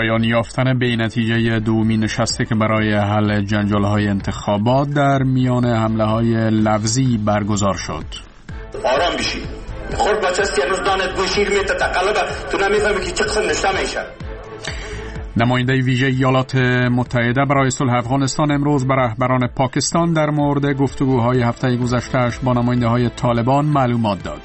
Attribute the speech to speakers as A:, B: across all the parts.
A: پایان یافتن به نتیجه دومین نشستی که برای حل جنجال‌های انتخابات در میان حمله‌های لفظی برگزار شد.
B: آرام بشید. خود بچه‌ست که روز دانت بوشیر میته تقلب تو نمیفهمی که چه قسم نشته میشه.
A: نماینده ویژه ایالات متحده برای صلح افغانستان امروز به رهبران پاکستان در مورد گفتگوهای هفته گذشته‌اش با نماینده‌های طالبان معلومات داد.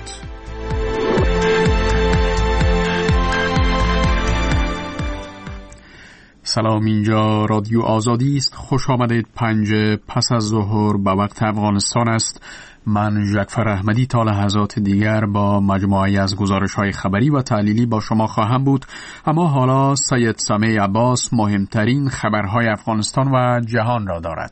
A: سلام، اینجا رادیو آزادی است. خوش آمدید. 5 پس از ظهر به وقت افغانستان است. من جعفر احمدی تا لحظات دیگر با مجموعه از گزارش‌های خبری و تحلیلی با شما خواهم بود. اما حالا سید سامع عباس مهمترین خبرهای افغانستان و جهان را دارد.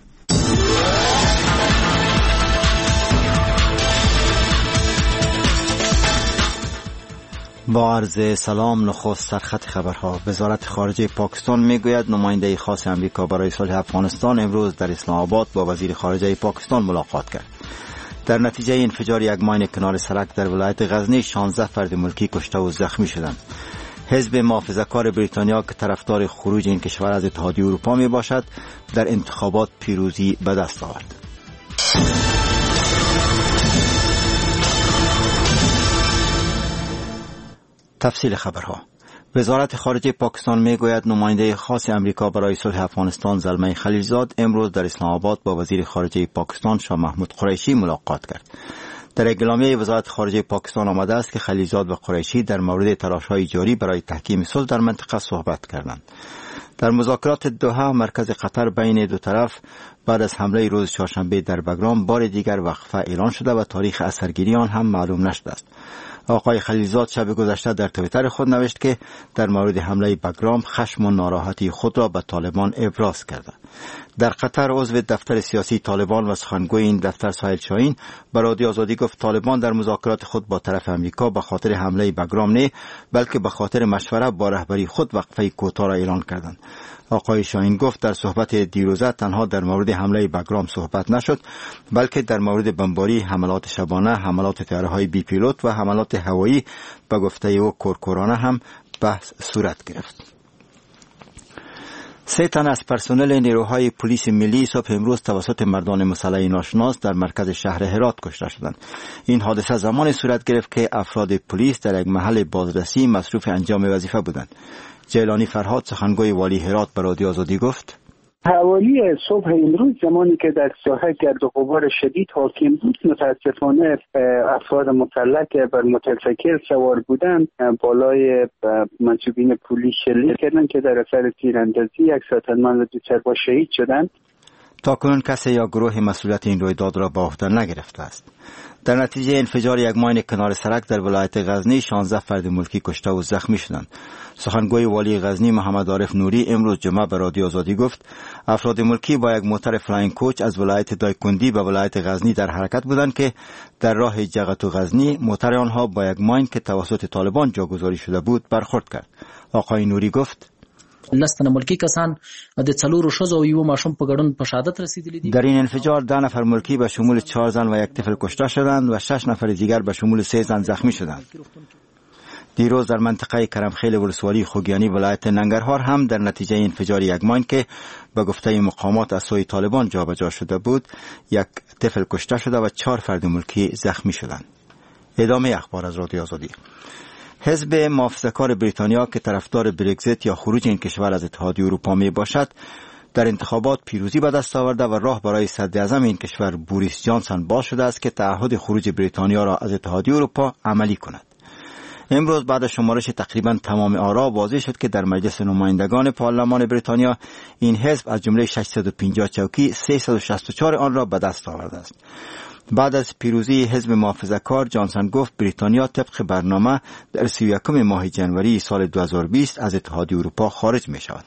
C: با عرض سلام، نخست سرخط خبرها. وزارت خارجه پاکستان میگوید نماینده خاص امریکا برای صلح افغانستان امروز در اسلام آباد با وزیر خارجه پاکستان ملاقات کرد. در نتیجه انفجار یک ماین کنار سرک در ولایت غزنی 16 فرد ملکی کشته و زخمی شدند. حزب محافظه‌کار بریتانیا که طرفدار خروج این کشور از اتحادیه اروپا می باشد در انتخابات پیروزی به دست آورد. تفصیل خبرها. وزارت خارجه پاکستان میگوید نماینده خاص امریکا برای صلح افغانستان زلمه خلیلزاد امروز در اسلام آباد با وزیر خارجه پاکستان شاه محمود قریشی ملاقات کرد. در اعلامیه وزارت خارجه پاکستان آمده است که خلیلزاد و قریشی در مورد تلاش‌های جاری برای تحکیم صلح در منطقه صحبت کردند. در مذاکرات دوحه مرکز قطر بین دو طرف بعد از حمله روز چهارشنبه در بگرام بار دیگر وقفه اعلان شده و تاریخ اثرگیری آن هم معلوم نشده است. آقای خلیلزاد شب گذشته در توییتر خود نوشت که در مورد حمله بگرام خشم و ناراحتی خود را به طالبان ابراز کرده. در قطر عضو دفتر سیاسی طالبان و سخنگوی این دفتر سهیل شاهین به رادیو آزادی گفت طالبان در مذاکرات خود با طرف امریکا به خاطر حمله بگرام نه بلکه به خاطر مشوره با رهبری خود وقفه کوتاه را اعلان کردند. آقای شاهین گفت در صحبت دیروزه تنها در مورد حمله بگرام صحبت نشد بلکه در مورد بمباری، حملات شبانه، حملات طیاره‌های بی پیلوت و حملات هوایی به گفته او کورکورانه هم بحث صورت گرفت. 3 تن از پرسنل نیروهای پلیس ملی صبح امروز توسط مردان مسلح ناشناس در مرکز شهر هرات کشته شدند. این حادثه زمانی صورت گرفت که افراد پلیس در یک محل بازرسی مصروف انجام وظیفه بودند. جیلانی فرهاد سخنگوی والی هرات به رادیو آزادی گفت
D: حوالی صبح امروز زمانی که در ساحه گرد و غبار شدید حاکم بود متاسفانه افراد مسلح که بر موتورسایکل سوار بودند بالای منصوبین پلیس شلیک کردند که در اثر تیراندازی یک ساتنمند و 2 چربا شهید شدند.
C: تاکنون کسی یا گروه مسئولیت این رویداد را به عهده نگرفته است. در نتیجه انفجار یک ماین کنار سرک در ولایت غزنی 16 فرد ملکی کشته و زخمی شدند. سخنگوی والی غزنی محمد عارف نوری امروز جمعه به رادیو آزادی گفت افراد ملکی با یک موتر فلاینگ کوچ از ولایت دایکندی به ولایت غزنی در حرکت بودند که در راه جغت و غزنی موتر آنها با یک ماین که توسط طالبان جاگذاری شده بود برخورد کرد. آقای نوری گفت
E: لستن ملکی کسان د څلورو ښځو او یو ماشوم په ګډون په شهادت رسیدلی دي.
C: در این انفجار 10 نفر ملکی به شمول 4 زن و 1 طفل کشته شدند و 6 نفر دیگر به شمول 3 زن زخمی شدند. دیروز در منطقه کرمخیل ولسوالی خوگیانی ولایت ننگرهار هم در نتیجه انفجار یک ماین که به گفته مقامات از سوی طالبان جابجا شده بود 1 طفل کشته شده و 4 فرد ملکی زخمی شدند. ادامه اخبار از رادیو آزادی. حزب محافظه‌کار بریتانیا که طرفدار برگزیت یا خروج این کشور از اتحادیه اروپا می باشد در انتخابات پیروزی به دست آورده و راه برای صدراعظم این کشور بوریس جانسون باز شده است که تعهد خروج بریتانیا را از اتحادیه اروپا عملی کند. امروز بعد از شمارش تقریبا تمام آرا واضح شد که در مجلس نمایندگان پارلمان بریتانیا این حزب از جمله 650 چوکی 364 آن را به دست آورده است. بعد از پیروزی حزب محافظه‌کار جانسون گفت بریتانیا طبق برنامه در 31 ماه جنوری سال 2020 از اتحادیه اروپا خارج می شود.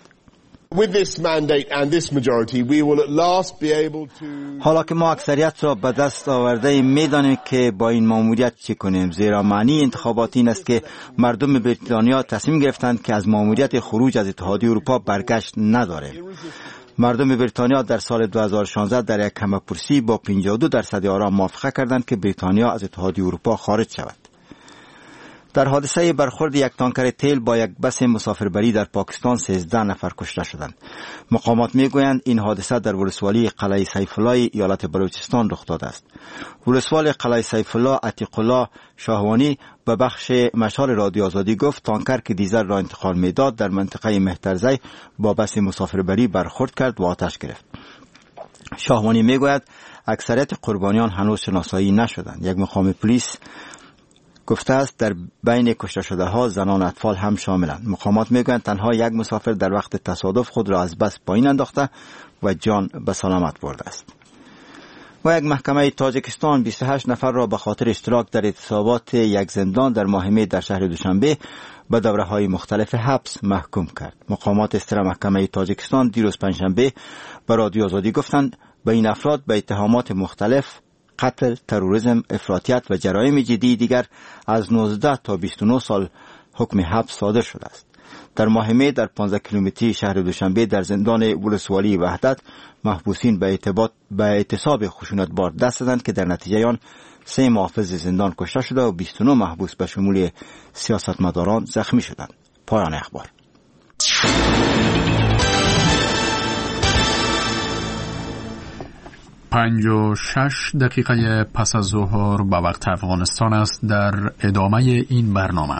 C: حالا که ما اکثریت را به دست آورده می دانیم که با این ماموریت چه کنیم، زیرا معنی انتخابات این است که مردم بریتانیا تصمیم گرفتند که از ماموریت خروج از اتحادیه اروپا برگشت نداره. مردم بریتانیا در سال 2016 در یک همه‌پرسی با 52% آرا موافقه کردند که بریتانیا از اتحادیه اروپا خارج شود. در حادثه برخورد یک تانکر تیل با یک بس مسافربری در پاکستان 13 نفر کشته شدند. مقامات میگویند این حادثه در ولسوالی قلعه سیف الله ایالت بلوچستان رخ داده است. ولسوال قلعه سیف الله عتیق الله شاهوانی به بخش مشال رادیو آزادی گفت تانکر که دیزل را انتقال میداد در منطقه مهترزی با بس مسافربری برخورد کرد و آتش گرفت. شاهوانی میگوید اکثریت قربانیان هنوز شناسایی نشدند. یک مقام پلیس گفته است در بین کشته شده ها زنان و اطفال هم شاملند. مقامات میگویند تنها یک مسافر در وقت تصادف خود را از بس پایین انداخته و جان به سلامت برده است. و یک محکمه تاجیکستان 28 نفر را به خاطر اشتراک در اعتصابات یک زندان در ماه می در شهر دوشنبه به دوره‌های مختلف حبس محکوم کرد. مقامات سر محکمه تاجیکستان دیروز پنجشنبه به رادیو آزادی گفتند به این افراد به اتهامات مختلف قتل، تروریسم، افراطیت و جرایم جدی دیگر از 19 تا 29 سال حکم حبس صادر شده است. در ماه می در 15 کیلومتری شهر دوشنبه در زندان ولسوالی وحدت محبوسین به اعتصاب خشونتبار دست دادند که در نتیجه آن 3 محافظ زندان کشته شده و 29 محبوس به شمول سیاستمداران زخمی شدند. پایان اخبار.
A: پنج و 6 دقیقه پس از ظهر به وقت افغانستان است. در ادامه این برنامه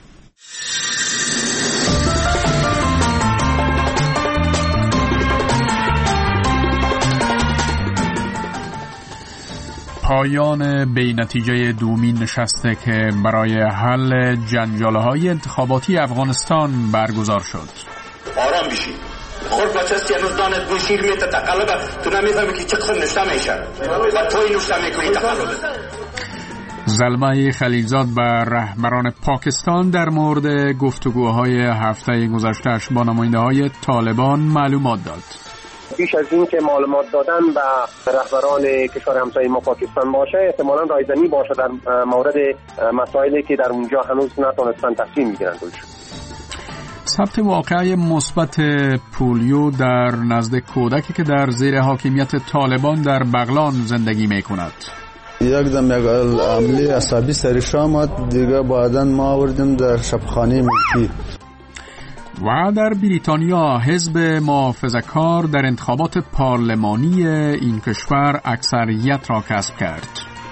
A: پایان بی‌نتیجه دومین نشسته که برای حل جنجال‌های انتخاباتی افغانستان برگزار شد.
B: آرام بشید. خود بچه‌ستی هنوز دانت بوی شیر میته تقلبه تو نمیفهمی که چقدر نشته میشه و توی نشته میکنی تقلبه.
A: زلمه خلیلزاد به رهبران پاکستان در مورد گفتگوهای هفته گذشته‌اش با نماینده‌های طالبان معلومات داد.
F: بیش از این که معلومات دادن به رهبران کشور همسایه ما پاکستان باشه، احتمالاً رایزنی باشه در مورد مسائلی که در اونجا هنوز نتونستن تصمیم بگیرن روش.
A: ثبت واقعه مثبت پولیو در نزد کودکی که در زیر حاکمیت طالبان در بغلان زندگی می‌کند.
G: یکدم یک عملی عصبی سرش آمد، دیگه بعداً ما آوردیم در شبخانه ملکی.
A: و در بریتانیا حزب محافظه‌کار در انتخابات پارلمانی این کشور اکثریت را کسب کرد.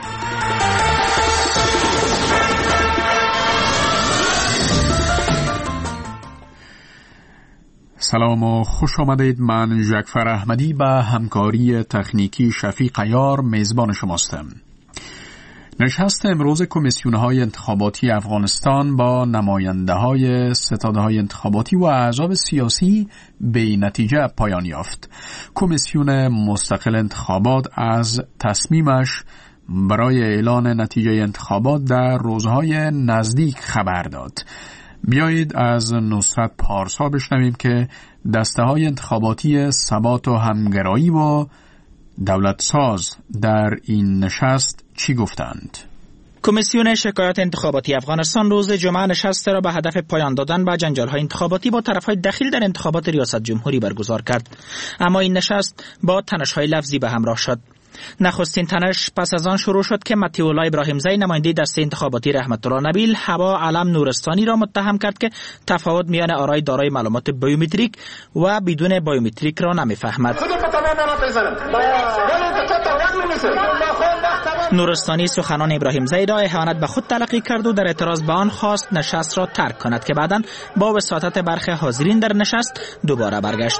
A: سلام و خوش آمدید. من جعفر احمدی به همکاری تکنیکی شفیق عیار میزبان شماستم. نشست امروز کمیسیون‌های انتخاباتی افغانستان با نماینده‌های ستاده‌های انتخاباتی و احزاب سیاسی به نتیجه پایان یافت. کمیسیون مستقل انتخابات از تصمیمش برای اعلان نتیجه انتخابات در روزهای نزدیک خبر داد. بیایید از نصرت پارسا بشنویم که دسته‌های انتخاباتی ثبات و همگرایی و دولت ساز در این نشست چی گفتند؟
H: کمیسیون شکایات انتخاباتی افغانستان روز جمعه نشست را به هدف پایان دادن به جنجال‌های انتخاباتی با طرف‌های دخیل در انتخابات ریاست جمهوری برگزار کرد. اما این نشست با تنش‌های لفظی به همراه شد. نخستین تنش پس از آن شروع شد که مطیع الله ابراهیم زی نماینده دسته انتخاباتی رحمت الله نبیل هوا علم نورستانی را متهم کرد که تفاوت میان آرای دارای معلومات بیومتریک و بدون بیومتریک را نمیفهمد. نورستانی سخنان ابراهیم زی را اهانت به خود تلقی کرد و در اعتراض به آن خواست نشست را ترک کند که بعداً با وساطت برخی حاضرین در نشست دوباره برگشت.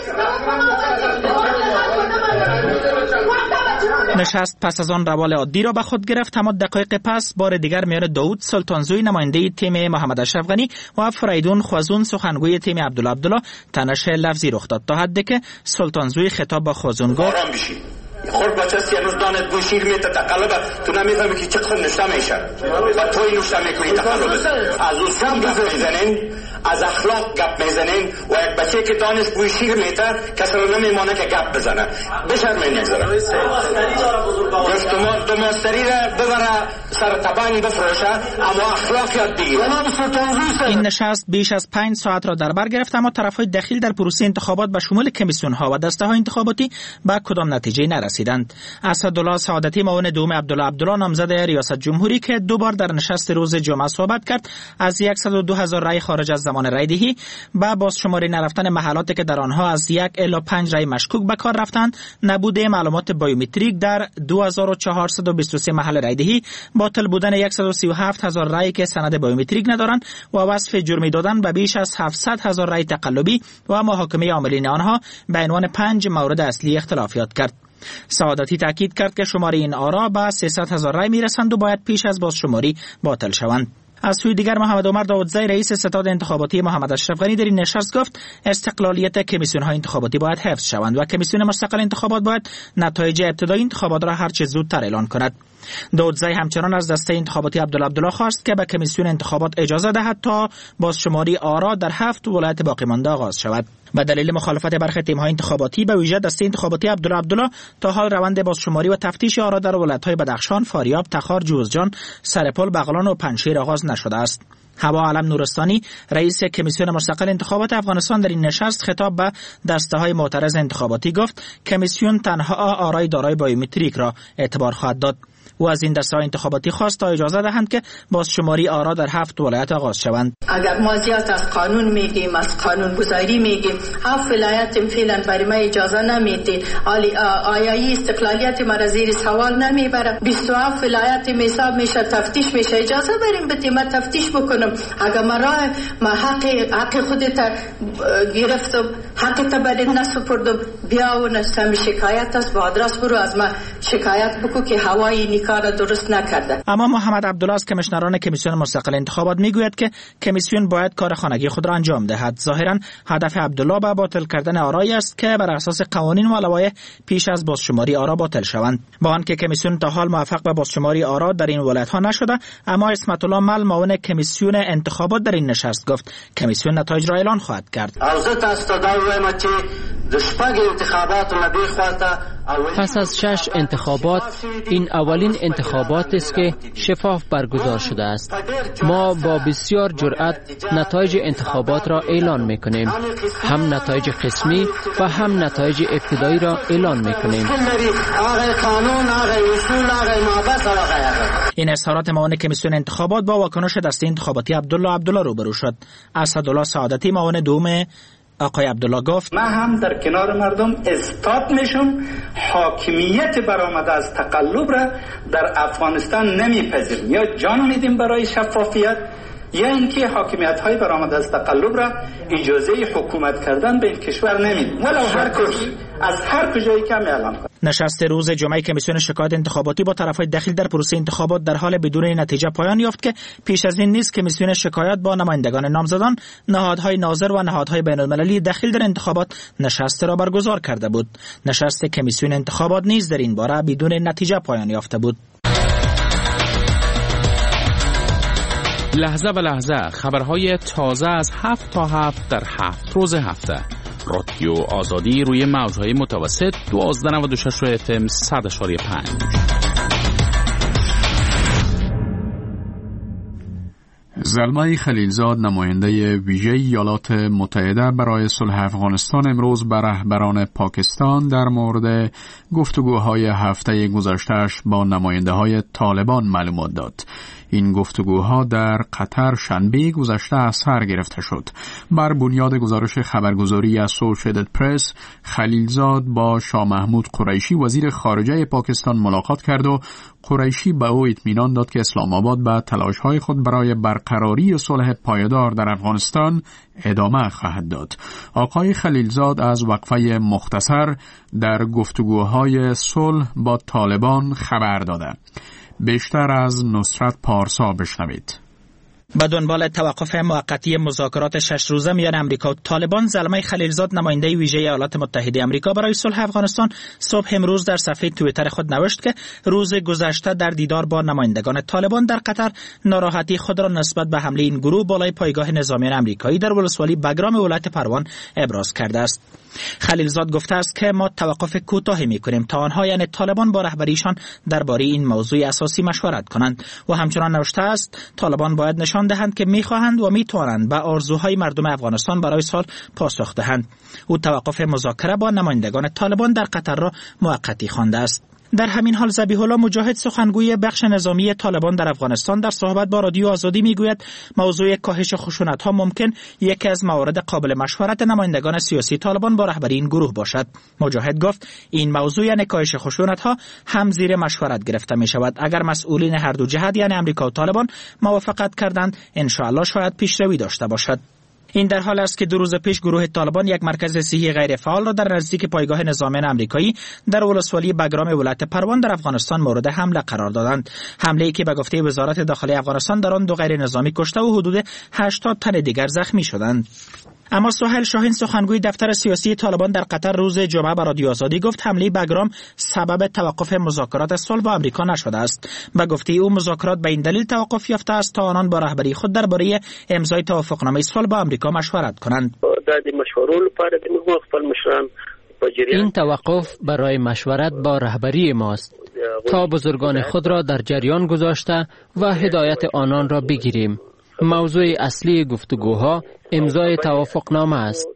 H: نشست پس از آن روال عادی را به خود گرفت، اما دقایق پس بار دیگر میان داوود سلطانزوی نماینده تیم محمد اشرف غنی و فریدون خوازون سخنگوی تیم عبدالله تنش لفظی رخ داد تا حدی که سلطانزوی خطاب به خوازون گفت:
B: خود بچه‌ستی هنوز دانت بوی شیر میته تقلبه تو نمیفهمی که چقدر نشته میشه و توی نشته میکنی تقلبه. از اصول گپ میزنین، از اخلاق گپ میزنین و یک بچه که دانش بوی شیر میته کسی رو نمیمانه که گپ بزنه. بشرمین نگذاره. گفتمان دو ماستری را ببره سر تبانی بفروشه اما اخلاق یاد بگیره.
H: این نشست بیش از 5 ساعت را در بر گرفت، اما طرفهای دخیل در پروسه انتخابات به شمول کمیسیون ها و دسته های انتخاباتی به کدام نتیجه نرسید. رسیدند. اسدالله سعادتی معاون دوم عبدالله نامزد ریاست جمهوری که دوبار در نشست روز جمعه صحبت کرد، از 102,000 رای خارج از زمان رای دهی و بازشماری نرفتن محلاتی که در آنها از 1 الی 5 رای مشکوک به کار رفتند، نبود معلومات بایومتریک در 2423 محل رای دهی، باطل بودن 137,000 رای که سند بایومتریک ندارند و وصف جرمی دادن به بیش از 700,000 رای تقلبی و محاکمه عاملین آنها به عنوان 5 مورد اصلی اختلافیات کرد. سعادتی تاکید کرد که شمار این آرا به 300,000 رای میرسند و باید پیش از بازشماری باطل شوند. از سوی دیگر محمد عمر داودزی رئیس ستاد انتخاباتی محمد اشرف غنی در این نشست گفت استقلالیت کمیسیون های انتخاباتی باید حفظ شوند و کمیسیون مستقل انتخابات باید نتایج ابتدایی انتخابات را هر چه زودتر اعلان کند. داودزی همچنان از دسته انتخاباتی عبدالله خواست که به کمیسیون انتخابات اجازه دهد تا بازشماری آرا در 7 ولایت باقی مانده آغاز شود. به دلیل مخالفت برخی تیم‌های انتخاباتی به ویژه دسته انتخاباتی عبدالله تا حال روند بازشماری و تفتیش آرا در ولایت‌های بدخشان، فاریاب، تخار، جوزجان، سرپل، بغلان و پنجشیر آغاز نشده است. هوا علم نورستانی رئیس کمیسیون مستقل انتخابات افغانستان در این نشست خطاب به دسته‌های معترض انتخاباتی گفت کمیسیون تنها آرای دارای بایومتریک را اعتبار خواهد داد. و از این دسته‌های انتخاباتی خواست تا اجازه دهند که بازشماری آرا در 7 ولایت آغاز شوند.
I: اگر ما زیاد از قانون میگیم، از قانون گذاری میگیم، 7 ولایت فعلا برای ما اجازه نمیده. آیا استقلالیت ما را زیر سوال نمیبره؟ 27 ولایت حساب میشه، تفتیش میشه، اجازه بریم بدیم ما تفتیش بکنم. اگر ما حق خودت گرفتم، حقت بدن نسپردم، بیا و نستم شکایت است با آدرس برو از ما شکایت بکو که هوای کار درست نکرده.
H: اما محمد عبدالله از کمیشنران کمیسیون مستقل انتخابات میگوید که کمیسیون باید کار خانگی خود را انجام دهد. ظاهرا هدف عبدالله به باطل کردن آرایی است که بر اساس قوانین و لوایح پیش از بازشماری آرا باطل شوند. با آنکه کمیسیون تا حال موفق به بازشماری آرا در این ولایت ها نشده، اما اسمت الله مل معاون کمیسیون انتخابات در این نشست گفت کمیسیون نتایج را اعلان خواهد کرد.
J: پس از 6 انتخابات این اولین انتخابات است که شفاف برگزار شده است. ما با بسیار جرأت نتایج انتخابات را اعلان می‌کنیم. هم نتایج قسمی و هم نتایج ابتدایی را اعلان می‌کنیم.
H: این اظهارات معاون کمیسیون انتخابات با واکنش دسته انتخاباتی عبدالله روبرو شد. اسدالله سعادتی معاون دوم آقای عبدالله گفت
B: من هم در کنار مردم اثبات میشم حاکمیت برآمده از تقلب را در افغانستان نمیپذیریم. یا جان میدیم برای شفافیت یا اینکه حاکمیت های برآمده از تقلب را اجازه حکومت کردن به این کشور نمیدیم. ولو از هر کجایی که اعلام کنیم.
H: نشست روز جمعه کمیسیون شکایت انتخاباتی با طرفهای دخیل در پروسه انتخابات در حال بدون نتیجه پایان یافت که پیش از این نیز کمیسیون شکایت با نمایندگان نامزدان، نهادهای ناظر و نهادهای بین المللی دخیل در انتخابات نشست را برگزار کرده بود. نشست کمیسیون انتخابات نیز در این باره بدون نتیجه پایان یافته بود.
A: لحظه به لحظه خبرهای تازه از 7 تا 7 در 7 روز هفته. رادیو آزادی روی موجهای متوسط 1296 FM 100.5. زلمه خلیلزاد نماینده ویژه ایالات متحده برای صلح افغانستان امروز به رهبران پاکستان در مورد گفتگوهای هفته گذشته‌اش با نماینده های طالبان معلومات داد. این گفتگوها در قطر شنبه گذشته از سر گرفته شد. بر بنیاد گزارش خبرگزاری اسوسییتد پرس، خلیلزاد با شاه محمود قریشی وزیر خارجه پاکستان ملاقات کرد و قریشی به او اطمینان داد که اسلام آباد به تلاش‌های خود برای برقراری صلح پایدار در افغانستان ادامه خواهد داد. آقای خلیلزاد از وقفه مختصر در گفتگوهای صلح با طالبان خبر داده. بیشتر از نصرت پارسا بشنوید.
H: به دنبال توقف موقتی مذاکرات 6 روزه میان امریکا و طالبان، زلمه خلیلزاد نماینده ویژه ایالات متحده آمریکا برای صلح افغانستان صبح امروز در صفحه توییتر خود نوشت که روز گذشته در دیدار با نمایندگان طالبان در قطر ناراحتی خود را نسبت به حمله این گروه بالای پایگاه نظامیان آمریکایی در ولسوالی بگرام ولایت پروان ابراز کرده است. خلیلزاد گفته است که ما توقف کوتاهی می‌کنیم تا آنها یعنی طالبان با رهبریشان درباره این موضوع اساسی مشورت کنند و همچنان نوشته است طالبان باید نشان نشان دهند که می‌خواهند و می‌توانند به آرزوهای مردم افغانستان برای صلح پاسخ دهند. او توقف مذاکره با نمایندگان طالبان در قطر را موقتی خوانده است. در همین حال ذبیح الله مجاهد سخنگوی بخش نظامی طالبان در افغانستان در صحبت با رادیو آزادی میگوید موضوع کاهش خشونت‌ها ممکن یکی از موارد قابل مشورت نمایندگان سیاسی طالبان با رهبری این گروه باشد. مجاهد گفت این موضوع یعنی کاهش خشونت‌ها هم زیر مشورت گرفته می شود. اگر مسئولین هر دو جهت یعنی آمریکا و طالبان موافقت کردند ان شاء الله شاید پیشروی داشته باشد. این در حال است که 2 روز پیش گروه طالبان یک مرکز صحی غیر فعال را در نزدیک پایگاه نظامیان آمریکایی در ولسوالی بگرام ولایت پروان در افغانستان مورد حمله قرار دادند. حمله‌ای که به گفته وزارت داخلی افغانستان در آن 2 غیر نظامی کشته و حدود 80 تن دیگر زخمی شدند. اما سهیل شاهین سخنگوی دفتر سیاسی طالبان در قطر روز جمعه به رادیو آزادی گفت حمله بگرام سبب توقف مذاکرات صلح با آمریکا نشده است. به گفته او مذاکرات به این دلیل توقف یافته است تا آنان با رهبری خود درباره امضای توافقنامه صلح با آمریکا مشورت کنند.
J: این توقف برای مشورت با رهبری ماست تا بزرگان خود را در جریان گذاشته و هدایت آنان را بگیریم. موضوع اصلی گفتگوها امضای توافقنامه است.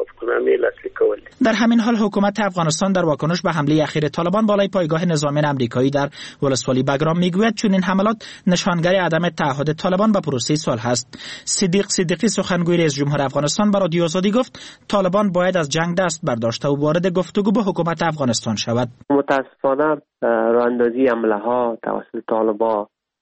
H: در همین حال حکومت افغانستان در واکنش به حمله اخیر طالبان بالای پایگاه نظامیان آمریکایی در ولسوالی بگرام میگوید چون این حملات نشانگر عدم تعهد طالبان به پروسه صلح است. صدیقی سخنگوی رئیس جمهور افغانستان به رادیو آزادی گفت طالبان باید از جنگ دست برداشته و وارد گفتگو با حکومت افغانستان شود.
F: متاسفانه راهاندازی حمله ها توسط طالبان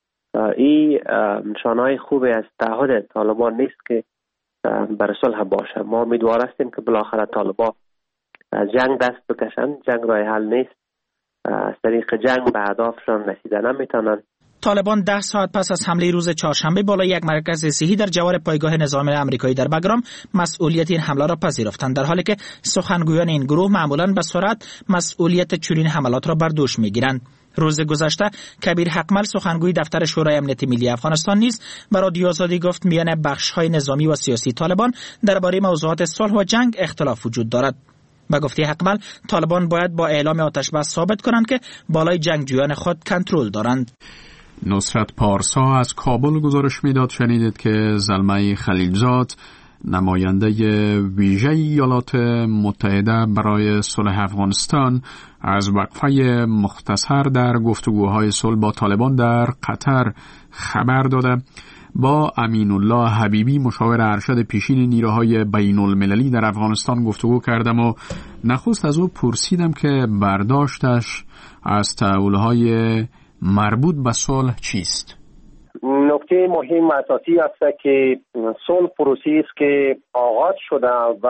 F: این نشانهای خوبی از تعهد طالبان نیست که برای صلح باشه. ما امیدوار هستیم که بالاخره طالبان از جنگ دست بکشند. جنگ راه حل نیست. از طریق جنگ به اهدافشان رسیده نمیتونن.
H: طالبان 10 ساعت پس از حمله روز چهارشنبه بالای یک مرکز صحی در جوار پایگاه نظامی آمریکایی در بگرام مسئولیت این حمله را پذیرفتند، در حالی که سخنگویان این گروه معمولاً به سرعت مسئولیت چنین حملات را بر دوش میگیرند. روز گذشته کبیر حقمل سخنگوی دفتر شورای امنیت ملی افغانستان نیز به رادیو آزادی گفت میان بخش‌های نظامی و سیاسی طالبان درباره موضوعات صلح و جنگ اختلاف وجود دارد. به گفته حقمل طالبان باید با اعلام آتش بس ثابت کنند که بالای جنگجویان خود کنترل دارند.
A: نصرت پارسا از کابل گزارش میداد. شنیدید که زلمه خلیلزاد نماینده ویژه ایالات متحده برای صلح افغانستان از وقفه مختصر در گفتگوهای صلح با طالبان در قطر خبر داده. با امین الله حبیبی مشاور ارشد پیشین نیروهای بین المللی در افغانستان گفتگو کردم و نخست از او پرسیدم که برداشتش از تحولهای مربوط به صلح چیست؟
F: نکته مهم و اساسی است که صلح پروسه‌ای است که آغاز شده و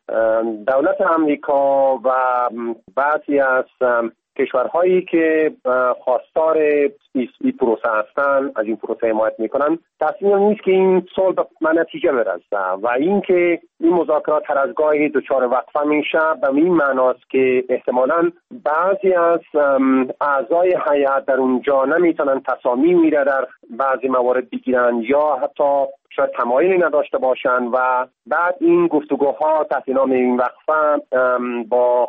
F: دولت آمریکا و بعضی از کشورهایی که خواستار این پروسه هستند از این پروسه حمایت میکنن تصمیم نیست که این صلح به نتیجه برسه و اینکه این مذاکرات هر از گاهی دچار وقفه میشه به این معناست که احتمالاً بعضی از اعضای هیئت در اونجا نمیتونن تصامیم در بعضی موارد بگیرن یا حتی شاید تمایلی نداشته باشن و بعد این گفتگوها تحت نام این وقفه با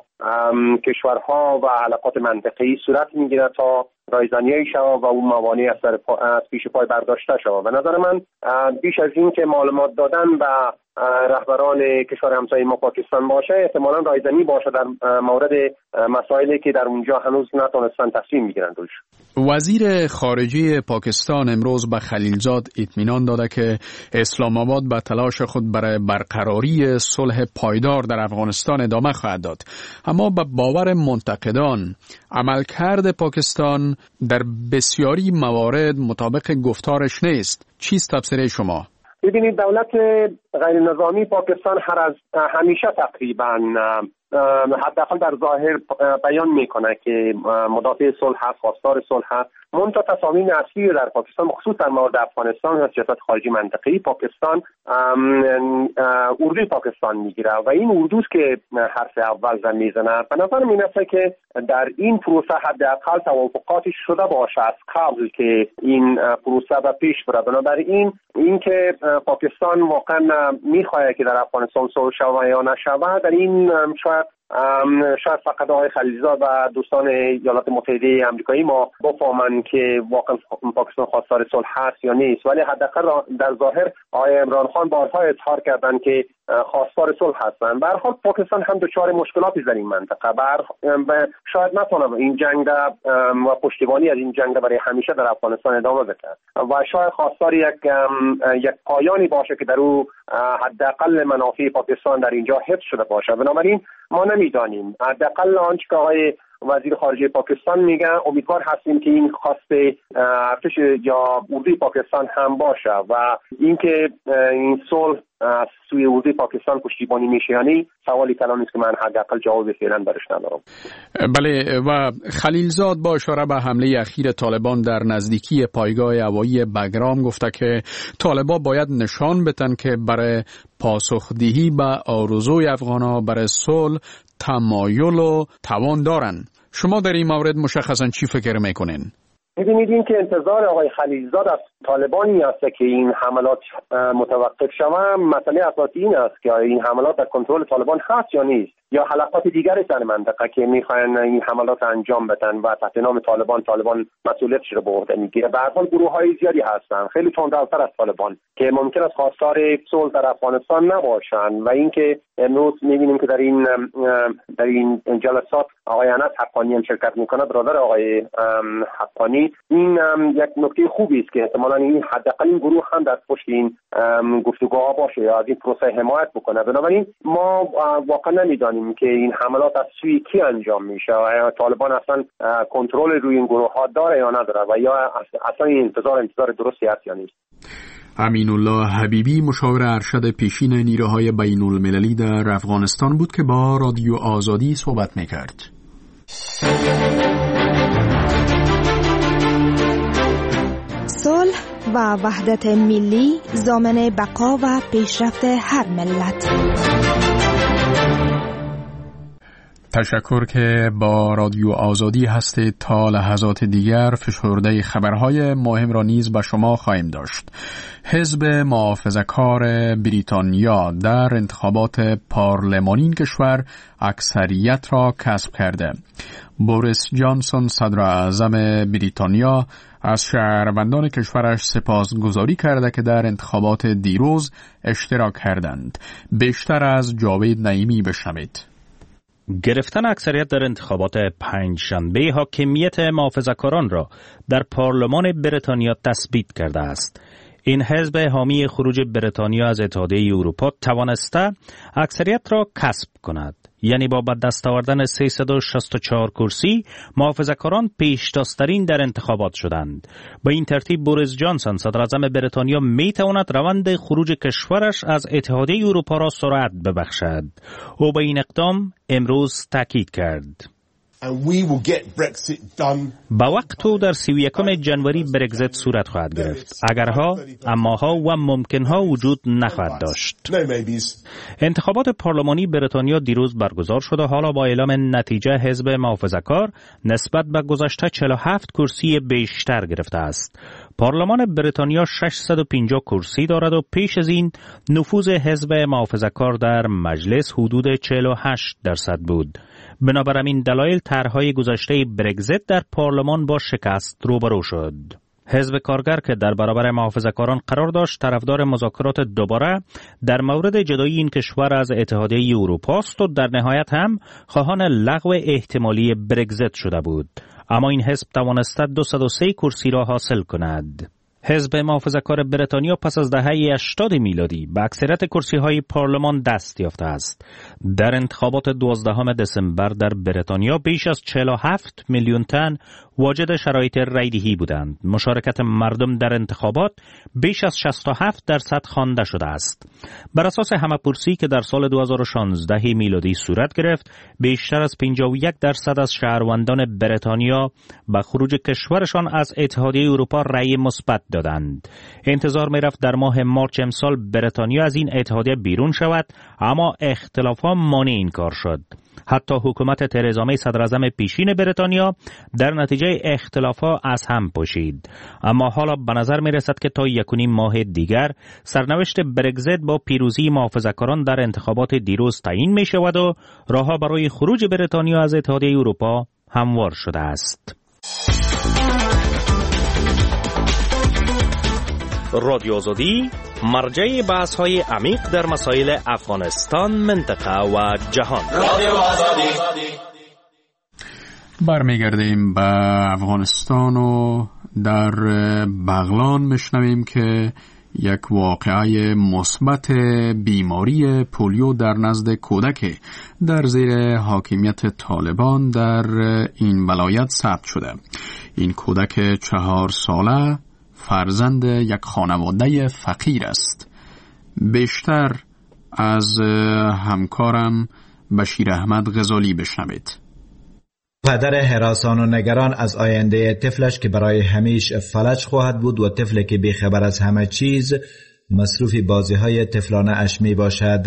F: کشورها و علاقات منطقه‌ای صورت میگیره تا رایزنی شود و اون موانع از پیش پای برداشته شود. به نظر من بیش از این که معلومات دادن به رهبران کشور همسایه ما پاکستان باشه احتمالاً رایزنی باشه در مورد مسائلی که در اونجا هنوز نتونستن تصمیم بگیرن روش.
A: وزیر خارجه پاکستان امروز به خلیلزاد اطمینان داده که اسلام آباد به تلاش خود برای برقراری صلح پایدار در افغانستان ادامه خواهد داد. اما به باور منتقدان عملکرد پاکستان در بسیاری موارد مطابق گفتارش نیست. چیست تفسیر شما؟
F: ببینید دولت غیر نظامی پاکستان همیشه تقریبا حداقل در ظاهر بیان میکنه که مدافع صلح هست، خواستار صلح هست. منتها تصامیم اصلی در پاکستان خصوصا در مورد افغانستان از سیاست خارجی منطقه‌ای پاکستان اردوی پاکستان میگیره و این اردوست که حرف اول زن میزنه. به نظر میاد که در این پروسه حداقل توافقاتی شده باشه از قبل که این پروسه به پیش بره. بنابراین اینکه پاکستان واقعا میخواد که در افغانستان صلح شود یا نشود در این شاید شاید فقط آقای خلیلزاد و دوستان ایالات متحده آمریکایی ما بفهمن که واقعا پاکستان خواستار صلح هست یا نیست، ولی حداقل در ظاهر آقای عمران خان بارها اظهار کردن که خواستار صلح هستن. به هر حال پاکستان هم دچار مشکلاتی در این منطقه، شاید نتونه این جنگ و پشتیبانی از این جنگ برای همیشه در افغانستان ادامه بده و شاید خواستار یک پایانی باشه که در او حداقل منافع پاکستان در اینجا حفظ شده باشه. بنابراین ما نمیدانیم، حداقل آنچه که آقای وزیر خارجه پاکستان میگه امیدوار هستیم که این خواست ارتش یا اردوی پاکستان هم باشه و اینکه این صلح از سوی اردوی پاکستان پشتیبانی میشه یعنی سوالی کلام نیست که من حداقل جواب فعلا برش ندارم.
A: بله، و خلیلزاد با اشاره به حمله اخیر طالبان در نزدیکی پایگاه هوایی بگرام گفته که طالبان باید نشان بدن که برای پاسخدهی به آرزوی افغان‌ها برای صلح تمایل و توان دارن. شما در این مورد مشخصا چی فکر میکنین؟
F: می‌بینید که انتظار آقای خلیلزاد از طالبانی است که این حملات متوقف شود. مسئله اساسی این است که این حملات در کنترل طالبان هست یا نیست، یا حلقات دیگری در منطقه که می‌خواهند این حملات انجام بدن و تحت نام طالبان مسئولیتش رو به عهده میگیره. به هر حال گروه‌های زیادی هستن خیلی تندروتر از طالبان که ممکن است خواستار صلح در افغانستان نباشند و اینکه امروز می‌بینیم که در این جلسات آقای انس حقانی هم شرکت می‌کنه، برادر آقای حقانی. این یک نکته خوبی است که احتمالاً این حداقل این گروه هم در پشت این گفتگوها باشه یا از این پروسه حمایت بکنه. بنابراین ما واقعا نمی‌دانیم که این حملات از سوی کی انجام میشه و طالبان اصلا کنترل روی این گروه‌ها داره یا نداره و یا اصلا این انتظار درستی هست یا نیست.
A: امین الله حبیبی، مشاور ارشد پیشین نیروهای بین المللی در افغانستان بود که با رادیو آزادی صحبت میکرد.
K: صلح و وحدت ملی ضامن بقا و پیشرفت هر ملت.
A: تشکر که با رادیو آزادی هستید. تا لحظات دیگر فشرده خبرهای مهم را نیز به شما خواهیم داشت. حزب محافظه‌کار بریتانیا در انتخابات پارلمانی این کشور اکثریت را کسب کرده. بوریس جانسون صدر اعظم بریتانیا از شهروندان کشورش سپاسگزاری کرده که در انتخابات دیروز اشتراک کردند. بیشتر از جاوید نعیمی بشنوید.
L: گرفتن اکثریت در انتخابات پنجشنبه حاکمیت محافظه‌کاران را در پارلمان بریتانیا تثبیت کرده است. این حزب حامی خروج بریتانیا از اتحادیه اروپا توانسته اکثریت را کسب کند، یعنی با به دست آوردن 364 کرسی محافظه‌کاران پیشتازترین در انتخابات شدند. با این ترتیب بوریس جانسون صدر اعظم بریتانیا می تواند روند خروج کشورش از اتحادیه اروپا را سرعت ببخشد. او به این اقدام امروز تاکید کرد. با وقت او در 31 جنوری برگزیت صورت خواهد گرفت. اگرها، اماها و ممکنها وجود نخواهد داشت. انتخابات پارلمانی بریتانیا دیروز برگزار شد و حالا با اعلام نتیجه حزب محافظه‌کار نسبت به گذشته 47 کرسی بیشتر گرفته است. پارلمان بریتانیا 650 کرسی دارد و پیش از این نفوذ حزب محافظه‌کار در مجلس حدود 48% بود. بنابر همین دلایل طرحهای گذشته برگزیت در پارلمان با شکست روبرو شد. حزب کارگر که در برابر محافظه‌کاران قرار داشت طرفدار مذاکرات دوباره در مورد جدایی این کشور از اتحادیه اروپا است و در نهایت هم خواهان لغو احتمالی برگزیت شده بود. اما این حزب توانسته 203 کرسی را حاصل کند. حزب محافظه‌کار بریتانیا پس از دهه 80 میلادی به اکثریت کرسی‌های پارلمان دست یافته است. در انتخابات 12 دسامبر در بریتانیا بیش از 47 میلیون تن واجد شرایط رایدهی بودند. مشارکت مردم در انتخابات بیش از 67% خوانده شده است. بر اساس همه‌پرسی که در سال 2016 میلادی صورت گرفت، بیشتر از 51% از شهروندان بریتانیا به خروج کشورشان از اتحادیه اروپا رأی مثبت دادند. انتظار می‌رفت در ماه مارچ امسال بریتانیا از این اتحادیه بیرون شود، اما اختلافات مانع این کار شد. حتی حکومت ترزا می صدراعظم پیشین بریتانیا در نتیجه اختلافات از هم پاشید. اما حالا به نظر می رسد که تا 1.5 ماه دیگر سرنوشت برگزیت با پیروزی محافظه‌کاران در انتخابات دیروز تعیین می شود و راهها برای خروج بریتانیا از اتحادیه اروپا هموار شده است. رادیو آزادی مرجع بحث‌های عمیق در مسائل افغانستان، منطقه و جهان. رادیو آزادی.
A: برمیگردیم به افغانستان و در بغلان میشنویم که یک واقعه مثبت بیماری پولیو در نزد کودک در زیر حاکمیت طالبان در این ولایت ثبت شده. این کودک 4 ساله فرزند یک خانواده فقیر است. بیشتر از همکارم بشیر احمد غزالی بشنوید.
M: پدر هراسان و نگران از آینده طفلش که برای همیش فلج خواهد بود و طفلی که بیخبر از همه چیز مصروف بازی‌های طفلانه اش می باشد.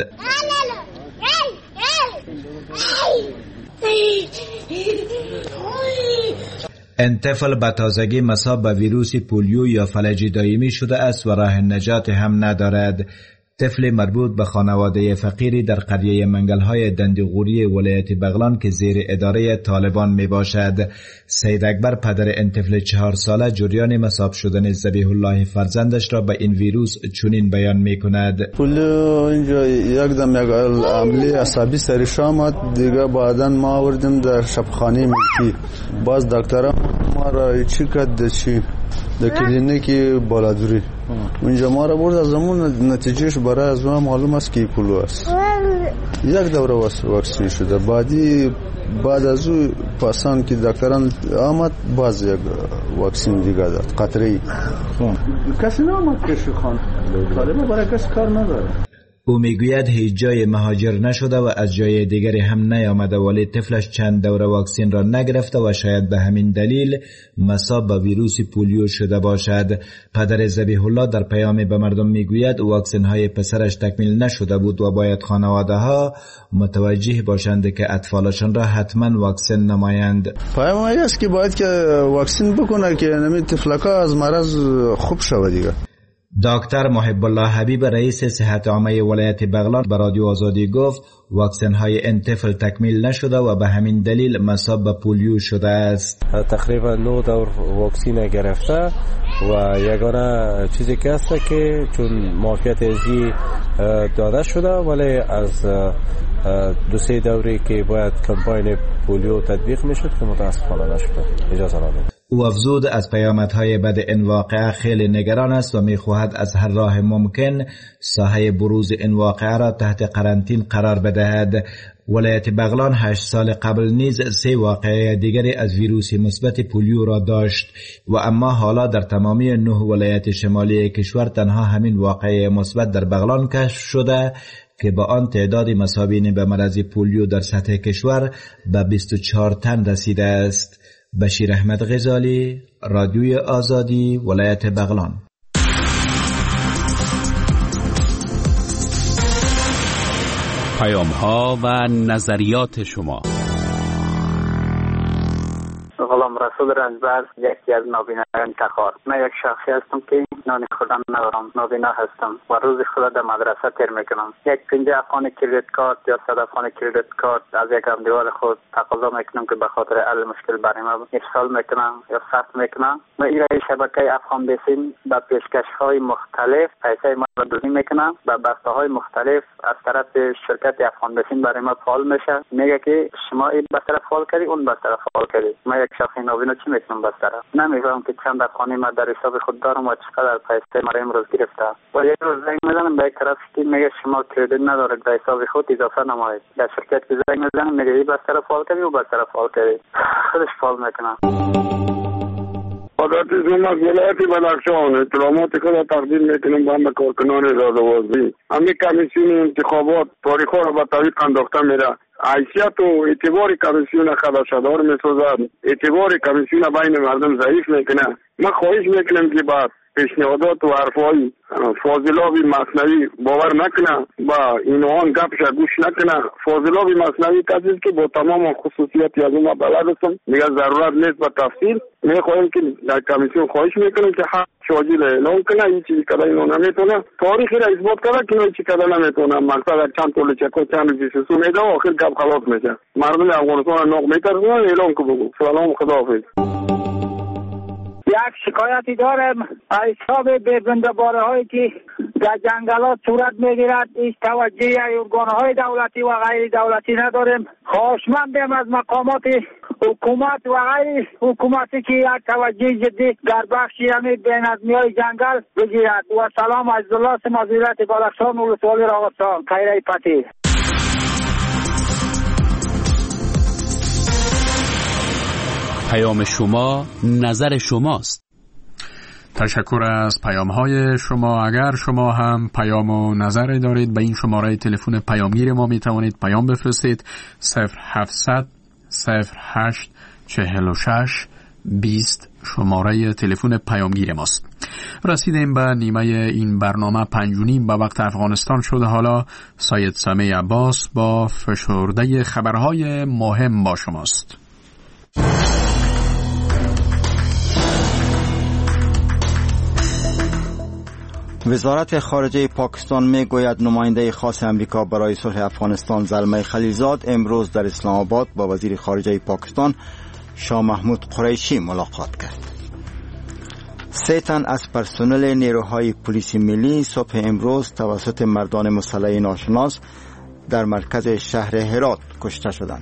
M: این طفل به تازگی مصاب به ویروس پولیو یا فلج دائمی شده است و راه نجات هم ندارد. طفل مربوط به خانواده فقیری در قریه منگل‌های دندغوری ولایت بغلان که زیر اداره طالبان می باشد. سید اکبر پدر این طفل 4 ساله جریان مصاب شدن ذبیح الله فرزندش را به این ویروس چنین بیان می کند.
G: پولیو اینجا یکدم یک عملی عصبی سرش آمد، دیگه بعداً ما آوردیم در شبخانه ملکی. باز دکترها ما را چی کرد در کلینیک بالادوری اونجا ما را برد. از همون نتیجهش برای از ما معلوم است که پولیو است. یک دوره واکسین شده. بعد از او پاسان که دکتران آمد باز یک واکسین دیگه داد قطره‌ای. کسی نامد کشی خان طالب برای کسی کار نداره.
M: او میگوید هیچ جای مهاجر نشده و از جای دیگری هم نیامده، ولی طفلش چند دوره واکسین را نگرفته و شاید به همین دلیل مصاب به ویروس پولیو شده باشد. پدر ذبیح الله در پیامی به مردم میگوید واکسین های پسرش تکمیل نشده بود و باید خانواده ها متوجه باشند که اطفالشان را حتما واکسن نمایند.
G: پیام است که باید که واکسین بکنه که نمی طفلکا از مرض خوب شود دیگه.
M: دکتر محب الله حبیب رئیس صحت عامه ولایت بغلان به رادیو آزادی گفت واکسن های این طفل تکمیل نشده و به همین دلیل مصاب به پولیو شده است.
N: تقریبا 9 دور واکسین گرفته و یگانه چیزی که هست که چون معافیت ازی داده شده ولی از 2-3 دوری که باید کمپاین پولیو تطبیق میشد که متاسفانه نشده. اجازه ندید.
M: او افزود از پیامدهای بد این واقعه خیلی نگران است و میخواهد از هر راه ممکن ساحه بروز این واقعه را تحت قرنطینه قرار بدهد. ولایت بغلان 8 سال قبل نیز 3 واقعه دیگری از ویروس مثبت پولیو را داشت و اما حالا در تمامی 9 ولایت شمالی کشور تنها همین واقعه مثبت در بغلان کشف شده که با آن تعداد مصابین به مرض پولیو در سطح کشور به 24 تن رسیده است. بشیر احمد غزالی، رادیوی آزادی، ولایت بغلان.
A: پیام‌ها و نظریات شما.
O: غلام رسول رنجبر، یکی از نابینایان تخار. من یک شخصی هستم که نان خودم ندارم، نابینا هستم و روز خود در مدرسه تیر میکنم. یک 50 افغان کریدیت کارت یا 100 افغان کریدیت کارت از یک همدیوال خود تقاضا میکنم که به خاطر حل مشکل برای ما ارسال میکنم یا ثبت میکنم. و این شبکه افغان بیسیم با پیشکش های مختلف پیسه ما را دزدی میکنم و بسته های مختلف از طرف شرکت افغان بیسیم برای ما فعال میشه. میگه که شما این بسته را فعال کردی، اون بسته را فعال کردی. ما یک شخصی نابینا چی میکنم بسته را؟ نمیفهمم که چند افغانی ما در حساب خود دارم و چقدر پیسه ما را امروز گرفته. و یک روز زنگ میزنم به یک طرف که میگه شما کردیت ندارید به حساب خود اضافه نمایید. در شرکت که زنگ میزنم میگه این بسته را فعال کردی و بسته را فعال کردی. خودش فعال میکنه.
P: حضرت اسلام از ولایت بدخشان اطلاعات خود را تقدیم میکنم به همه کارکنان رادیوازی. همین کمیسیون انتخابات تاریخ‌ها را به تعویق انداخته میره. حیثیت و اعتبار کمیسیون خدشه‌دار میسازد. اعتبار کمیسیون بین مردم ضعیف میکنه. ما خواهش میکنم که با پیشنهادات و حرفای فاضلاب مصنوی باور نکنه، با اینوان گپش گوش نکنه. فاضلاب مصنوی کسی است که با تمام خصوصیات از ما بلد هستم، دیگه ضرورت نیست با تفصیل. میخوایم که در کمیسیون خواهش میکنم که حق شاجیل اعلام کنه، این چیزی که اینو نمیتونه تاریخی را اثبات کنه که این چیزی که نمیتونه. مقصد چند طول چکو چند جیسو میده و آخر گپ خلاص میشه. مردم افغانستان ناق میترسن. اعلام که بگو. سلام، خداحافظ.
Q: یک شکایتی دارم حساب بی‌بنده‌باره هایی که در جنگلات صورت میگیرد، این توجه ارگان های دولتی و غیر دولتی نداریم. خواهشمندیم از مقامات حکومت و غیر حکومتی که یک توجه جدی در بخش بینظمی های جنگل بگیرد. و سلام از عبدالله از ولایت بدخشان ولسوالی راغستان. خیره پتی.
R: پیام شما نظر شماست.
A: تشکر از پیام‌های شما. اگر شما هم پیام و نظری دارید به این شماره تلفن پیامگیر ما می توانید پیام بفرستید. 0700 08 46 20 شماره تلفن پیامگیر ماست. رسیدیم به نیمه این برنامه 5:30 به وقت افغانستان شده. حالا سید سمیع عباس با فشرده خبرهای مهم با شماست.
C: وزارت خارجه پاکستان میگوید نماینده خاص امریکا برای صلح افغانستان زلمه خلیلزاد امروز در اسلام آباد با وزیر خارجه پاکستان شاه محمود قریشی ملاقات کرد. 3 تن از پرسنل نیروهای پلیس ملی صبح امروز توسط مردان مسلح ناشناس در مرکز شهر هرات کشته شدند.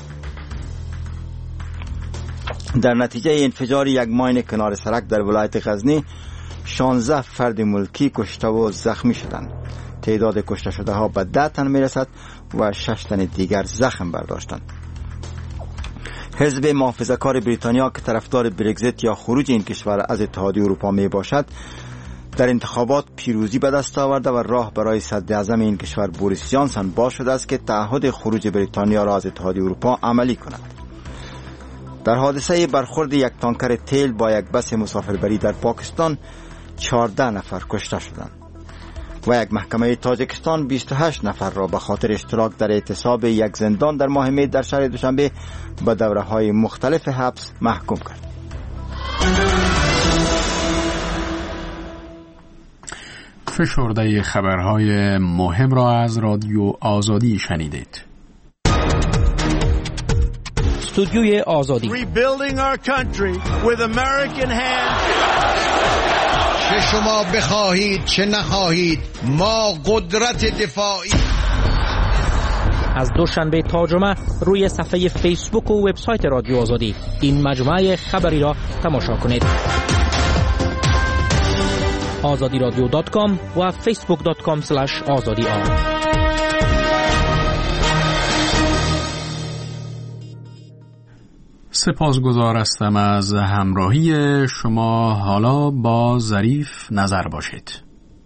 C: در نتیجه انفجار یک ماین کنار سرک در ولایت غزنی 16 فرد ملکی کشته و زخمی شدند. تعداد کشته شده ها به 10 تن میرسد و 6 تن دیگر زخم برداشتند. حزب محافظه‌کار بریتانیا که طرفدار برگزیت یا خروج این کشور از اتحادیه اروپا می باشد در انتخابات پیروزی به دست آورده و راه برای صدر اعظم این کشور بوریس جانسون باز شده است که تعهد خروج بریتانیا را از اتحادیه اروپا عملی کند. در حادثه برخورد یک تانکر تیل با یک بس مسافربری در پاکستان 14 نفر کشته شدند و یک محکمه تاجیکستان 28 نفر را به خاطر اشتراک در اعتصاب یک زندان در ماه می در شهر دوشنبه به دوره‌های مختلف حبس محکوم کرد.
A: فشرده خبرهای مهم را از رادیو آزادی شنیدید.
H: استودیوی آزادی.
S: Rebuilding our country with American hands. چه شما بخواهید چه نخواهید ما قدرت دفاعی.
H: از دوشنبه تا جمعه روی صفحه فیسبوک و وبسایت رادیو آزادی این مجموعه خبری را تماشا کنید. azadiradyo.com و facebook.com/azadi.
A: سپاسگزار هستم از همراهی شما. حالا با ظریف نظر باشید.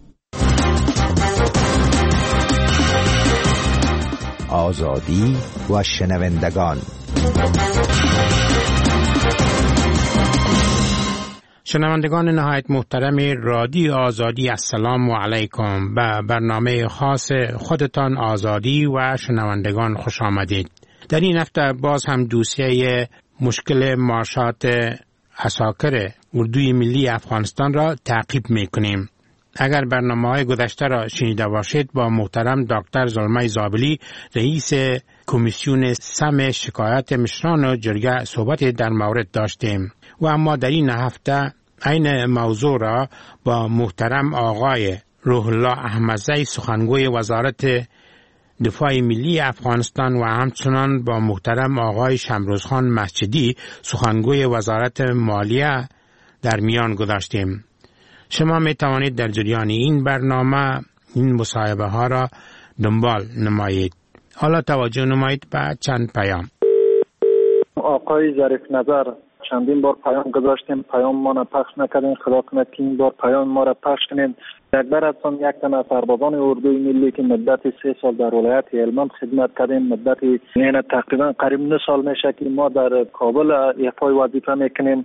T: آزادی و شنوندگان.
U: شنوندگان نهایت محترم رادیو آزادی، السلام علیکم. به برنامه خاص خودتان آزادی و شنوندگان خوش آمدید. در این هفته باز هم دوسیه مشکل معاشات عساکر اردوی ملی افغانستان را تعقیب میکنیم. اگر برنامه‌های گذشته را شنیده باشید با محترم دکتر زلمه زابلی رئیس کمیسیون سم شکایت مشران و جرگه صحبت در مورد داشتیم و اما در این هفته این موضوع را با محترم آقای روح الله احمدزی سخنگوی وزارت دفاع ملی افغانستان و همچنان با محترم آقای شمروزخان مسجدی سخنگوی وزارت مالیه در میان گذاشتیم. شما می توانید در جریان این برنامه این مصاحبه ها را دنبال نمایید. حالا توجه نمایید به چند پیام.
V: آقای ظریف نظر، چندین بار پیام گذاشتیم، پیام ما را پخش نکردین. خدا کنه که این بار پیام ما را پخش کنین. یک بار از یک تن از سربازان اردوی ملی که مدت 3 سال در ولایت هلمند خدمت کردیم، مدت تقریبا قریب 9 سال میشه که ما در کابل ایفای وظیفه میکنیم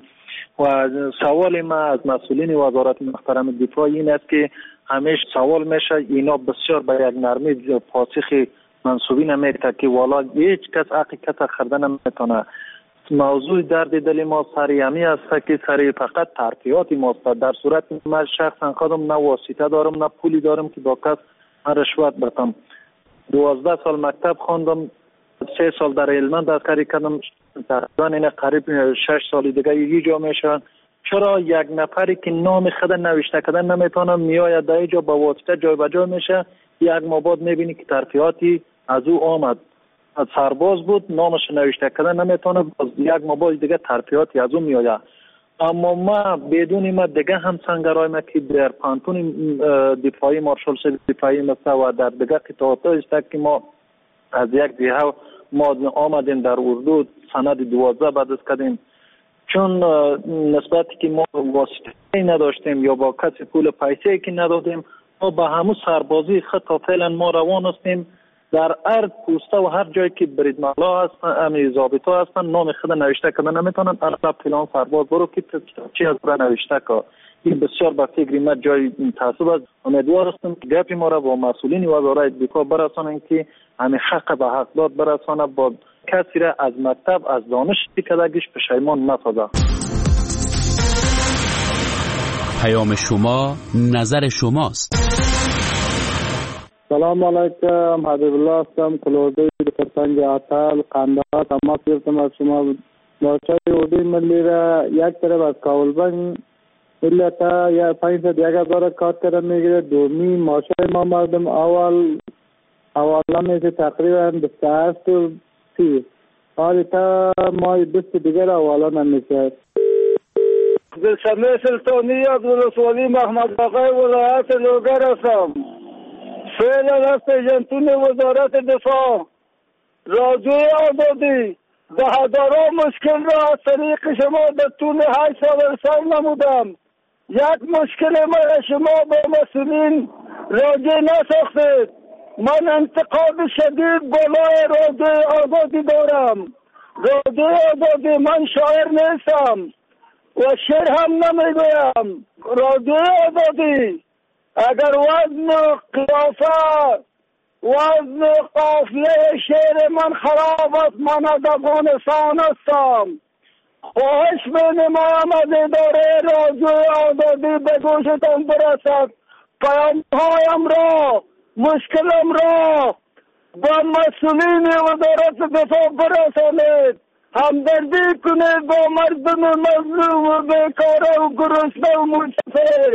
V: و سوال ما از مسئولین وزارت محترم دفاع این است که همیشه سوال میشه اینا بسیار به یک نرمی پاسخ منصوبین میده که والا هیچ کس حقیقت خرده نمیتونه. موضوع درد دل ما سری همی است که سری فقط ترفیعات ماست. در صورت من شخصا خودم نه واسطه دارم نه پولی دارم که با کس من رشوت بتم. 12 سال مکتب خواندم، 3 سال در هلمند کاری کردم، تقریبا قریب 6 سال دیگه یه جا میشن. چرا یک نفری که نام خود نوشته کردن نمیتونه میآید در اینجا با واسطه جای به جای میشه، یک ما بعد میبینی که ترفیعاتی از او آمد، از سرباز بود نامش نوشته کردن نمیتونه، یک ما بعد دیگه ترفیعاتی از او میآید. اما ما بدون ما دیگه هم سنگرای ما که در پانتون دفاعی مارشال دفاعی مثلا و در دیگه قطعات است که ما از یک دیگه ما آمدیم در اردو سند 12 بعد از کردیم، چون نسبتی که ما واسطه نداشتیم یا با کسی پول پیسه که ندادیم، ما با همون سربازی خطا فعلا ما روان هستیم. در هر پوسته و هر جایی که بریدمالا هستن، امی ضابطا هستن، نام خود نوشته کردن نمیتونن. اصلا پلان سرباز برو که چی از برای نوشته که این بسیار با فکر ما جای تعصب است. امیدوار هستم که گپی ما را با مسئولین وزارت دفاع برسانند که همین حق به حق داد برسانه، با کسی را از مکتب از دانش کدگیش پشیمان نسازه.
R: پیام شما نظر شماست.
D: سلام علیکم، حبیب الله هستم، کلوردی فرسنگ عطل قندهار. تماس گرفتم از شما. مارچای اردوی ملی را یک طرف از کابلبند ملتا یا 500,000 کار کردن میگیره. دومی مارچای ما مردم اولا میشه تقریبا 28 و 30 حالی تا ماه 20 دیگر اولا نمیشه.
Q: دلشمه سلطانی از ولسوالی محمد آقای ولایت لوگر هستم. فعلا از ایجنتون وزارت دفاع راجوی آزادی به هزاران مشکل را از طریق شما در طول 8 سال ارسال نمودم. یک مشکل ما شما با مسئولین راجع نساختید. من انتقاد شدید بالای راجوی آزادی دارم. راجوی آزادی من شاعر نیستم و شعر هم نمیگویم. راجوی آزادی اگر وزن و قیافه وزن و قافیه شعر من خراب است، من از افغانستان هستم. خواهش می‌نمایم از اداره راجوی آزادی به گوشتان برسد. پیام‌هایم را، مشکلم را با مسئولین وزارت دفاع برسانید. همدردی کنید با مردم مظلوم و بیکاره و گرسنه و مسافر.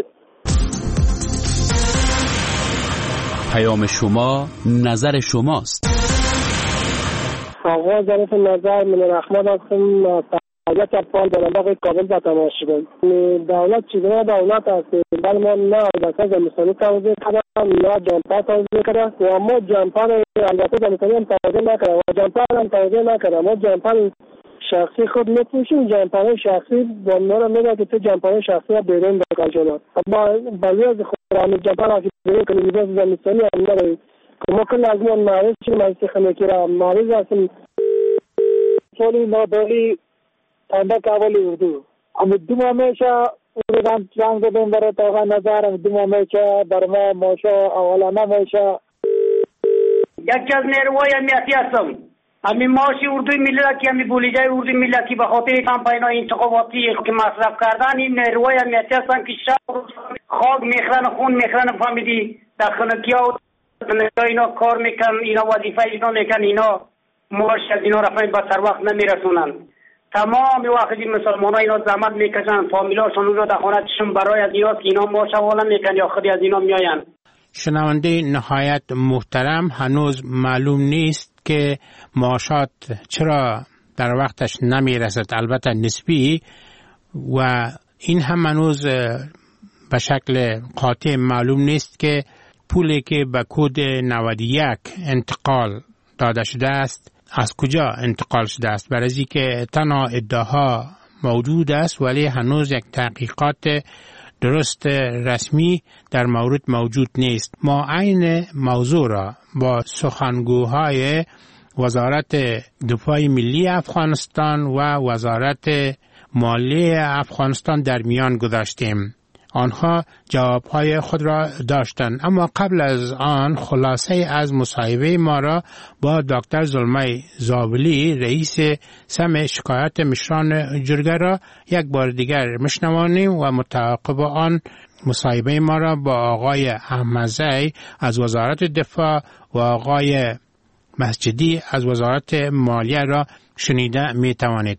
R: پیام شما نظر شماست.
D: آقا ظریف نظر من رحمت هستم. حاجت اطفال در انداغ کابل به تماس شدن. دولت چیزنه دولت هست، بل ما نه البته زمستانی توضیح کردم نه جمپر توضیح کردم و اما جمپر البته زمستانی هم توضیح نکردم و جمپر هم توضیح نکردم. ما جمپر شخصی خود میپوشیم، جمپر شخصی با ما را میده که تو جمپر شخصی را بیرون بکن شده. اما بعضی از خود جمپر را که بیرون کنی لباس زمستانی هم نداریم که ما کل از ما معرض شدیم از سخنکی را معرض هستیم. سالی نادالی تنده کابل اردو اما دو همیشه اردو رنگ دادیم برای تاقا نظر دو همیشه بر ما ماشا اولا نمیشه.
E: یکی از نیروهای امنیتی هستم. همین معاشی اردوی ملت که همین بولیجای اردوی ملتی به خاطر کمپین‌های انتخاباتی که مصرف کردن، این نیروهای امنیتی هستن که شب خاک میخرن، خون میخرن، فهمیدی در خنکی‌ها اینا کار میکن، اینا وظیفه اینا میکن، اینا معاش از اینا رفعین به سر وقت نمیرسونن. تمام وقتی مسلمان‌ها اینا زحمت میکشن، فامیلاشون رو در خانه‌شون برای از اینا که اینا معاش حواله میکن یا خودی از اینا میاین.
U: شنونده نهایت محترم، هنوز معلوم نیست که معاشات چرا در وقتش نمیرسد، البته نسبی، و این هم هنوز به شکل قاطع معلوم نیست که پولی که به کد 91 انتقال داده شده است از کجا انتقال شده است. برای که تنها ادعاها موجود است ولی هنوز یک تحقیقات درست رسمی در مورد موجود نیست. ما عین موضوع را با سخنگوهای وزارت دفاع ملی افغانستان و وزارت مالی افغانستان در میان گذاشتیم. آنها جوابهای خود را داشتند، اما قبل از آن خلاصه از مصاحبه ما را با دکتر زلمه زابلی رئیس سم شکایت مشران جرگه را یک بار دیگر مشنوانیم و متعاقب آن مصاحبه ما را با آقای احمدزی از وزارت دفاع و آقای مسجدی از وزارت مالیه را شنیده می توانید.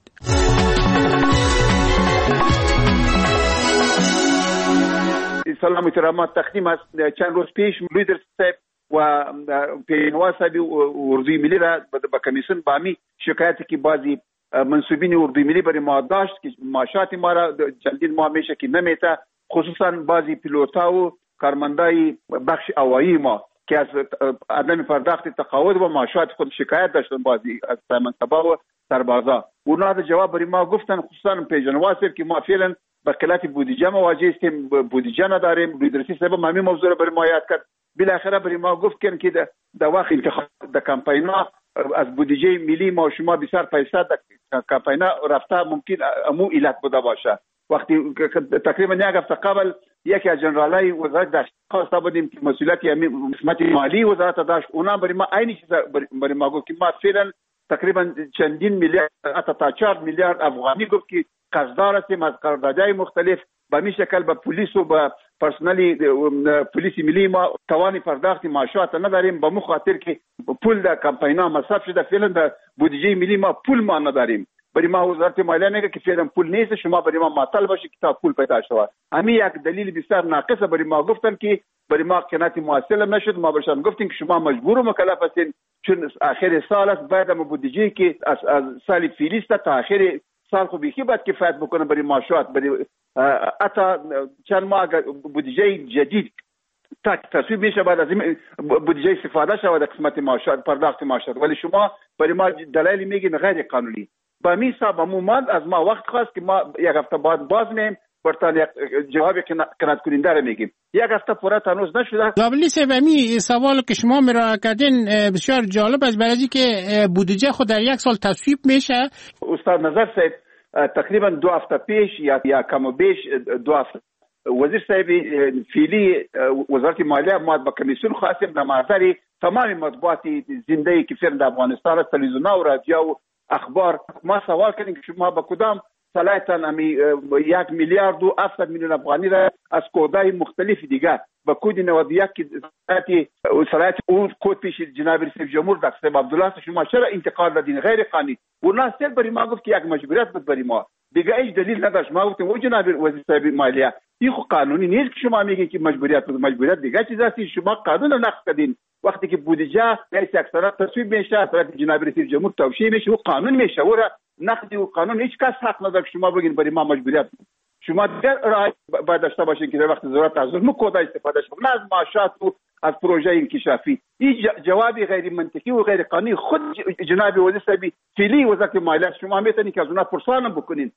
B: سلام محترمات تقدیم است. چند روز پیش لیدر صاحب و پیشوا صاحب اردوی ملی را به کمیسیون بامی شکایتی که بعضی منصوبین اردوی ملی برای ما داشت که معاشات ما را چندین ماه میشه که نمیته، خصوصا بعضی پیلوتا و کارمندای بخش هوایی ما که از عدم پرداخت تقاعد و معاشات خود شکایت داشتن بعضی از منصبا و سربازا. اونا دا جواب برای ما گفتن، خصوصا پیشوا صاحب که ما فعلا به قلت بودجه مواجه هستیم، بودجه نداریم. لیدرسی صاحب همین موضوع را برای ما یاد کرد. بالاخره برای ما گفت که در وقت انتخاب در کمپینا از بودجه ملی ما شما بسیار پیسه در کمپینا رفته، ممکن امو علت بوده باشه. وقتی تقریبا یک هفته قبل یکی از جنرالای وزارت داشت خواسته بودیم که مسئولیت قسمت مالی وزارت داشت، اونا برای ما عین چیز برای ما گفت که ما فعلا تقریبا چندین میلیارد تا 4 میلیارد افغانی گفت که قرضدار هستیم از قراردادهای مختلف. به این شکل به پلیس و به پرسنل پلیس ملی ما توان پرداخت معاشات نداریم، به مخاطر که پول در کمپینا مصرف شده. فعلا در بودجه ملی ما پول ما نداریم. برای ما وزارت مالیه میگه که فعلا پول نیست، شما برای ما معطل باشید که تا پول پیدا شود. همین یک دلیل بسیار ناقصه برای ما گفتن که برای ما قناعت موصل نشد. ما برشان گفتیم که شما مجبور و مکلف هستین، چون آخر سال است، بعد ما بودجه که از سال فعلی است تا آخر سال خو بیخی باید کفایت بکنه برای معاشات. برای اتا چند ماه بودجه جدید تصویب میشه، بعد از این بودجه استفاده شود در قسمت معاشات، پرداخت معاشات. ولی شما برای ما دلایل میگین غیر قانونی. با می صاحب مومد از ما وقت خواست که ما یک هفته بعد باز میم برتان یک جواب قناعت کننده را میگیم. یک هفته پورا هنوز نشده.
U: زابلی صاحب، می سوال که شما میرا کردین بسیار جالب است، برای اینکه بودجه خود در یک سال تصویب میشه.
B: استاد نظر صاحب تقریبا 2 هفته پیش یا کم و بیش 2 هفته وزیر صاحب فعلی وزارت مالیه ما به کمیسیون خواستیم در محضر تمام مطبوعات زنده که فعلا در افغانستان است، تلویزیون و رادیو و اخبار، ما سوال کردیم که شما با کدام صلاحیتن 1 میلیارد و 700 میلیون افغانی را از کودهای مختلف دیگه با کود 91 که صلاحیت اون کود پیش جناب رئیس جمهور دکتر عبدالله شما چرا انتقال دادین غیر قانونی؟ اونا سر برای ما گفت که یک مجبوریت بود برای ما، دیگه هیچ دلیل نداشت. ما گفتیم او جناب وزیر صاحب مالیه این خو قانونی نیست که شما میگین که مجبوریت بود. مجبوریت دیگه چیز است، شما قانون رو نقض کردین. وقتی که بودجه رئیس اکثریت تصویب میشه، اکثریت جناب رئیس جمهور توشیح میشه، او قانون میشه، او را نقض و قانون هیچ کس حق نداره که شما بگین برای ما مجبوریت. شما در راه باید داشته باشین که در وقت ضرورت از اون کد استفاده شد، نه از معاشات و از پروژه انکشافی. این جوابی غیر منطقی و غیر قانونی خود جناب وزیر صاحب فعلی وزارت مالیه شما میتونید که از اونها پرسوال بکنین.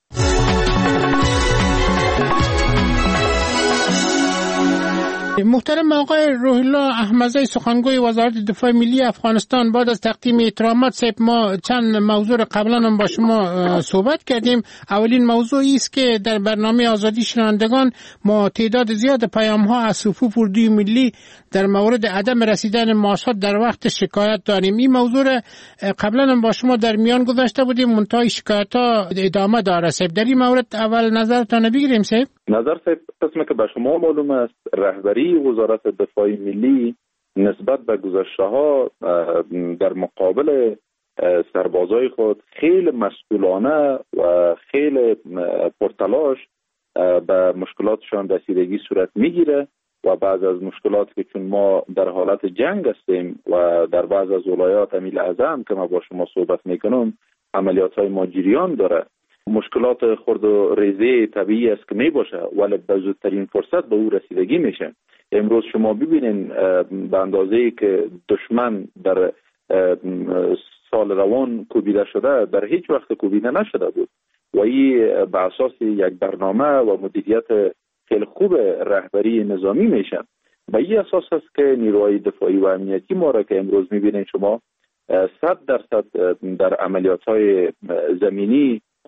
U: محترم آقای روح الله احمدزی، سخنگوی وزارت دفاع ملی افغانستان، بعد از تقدیم احترامات صاحب ما چند موضوع قبلا هم با شما صحبت کردیم. اولین موضوعی است که در برنامه آزادی شنوندگان ما تعداد زیاد پیام ها از صفوف اردوی ملی در مورد عدم رسیدن معاشات در وقت شکایت داریم. این موضوع قبلا هم با شما در میان گذاشته بودیم، منتهای شکایت ها ادامه داره. صاحب در این مورد اول نظرتان بگیریم. صاحب
I: نظر صاحب، قسمی که به شما معلوم است رهبری وزارت دفاع ملی نسبت به گذشته‌ها در مقابل سربازای خود خیلی مسئولانه و خیلی پرتلاش به مشکلاتشان رسیدگی صورت میگیره و بعض از مشکلات که چون ما در حالت جنگ هستیم و در بعض از ولایات امیل اعظم که ما با شما صحبت میکنم عملیات های ما جریان داره، مشکلات خرد و ریزه طبیعی است که می باشه، ولی به زودترین فرصت به او رسیدگی میشه. امروز شما ببینین به اندازه‌ای که دشمن در سال روان کوبیده شده در هیچ وقت کوبیده نشده بود و این به اساس یک برنامه و مدیریت خیلی خوب رهبری نظامی میشه. به این اساس است که نیروهای دفاعی و امنیتی ما را که امروز میبینین شما 100% در عملیات‌های زمینی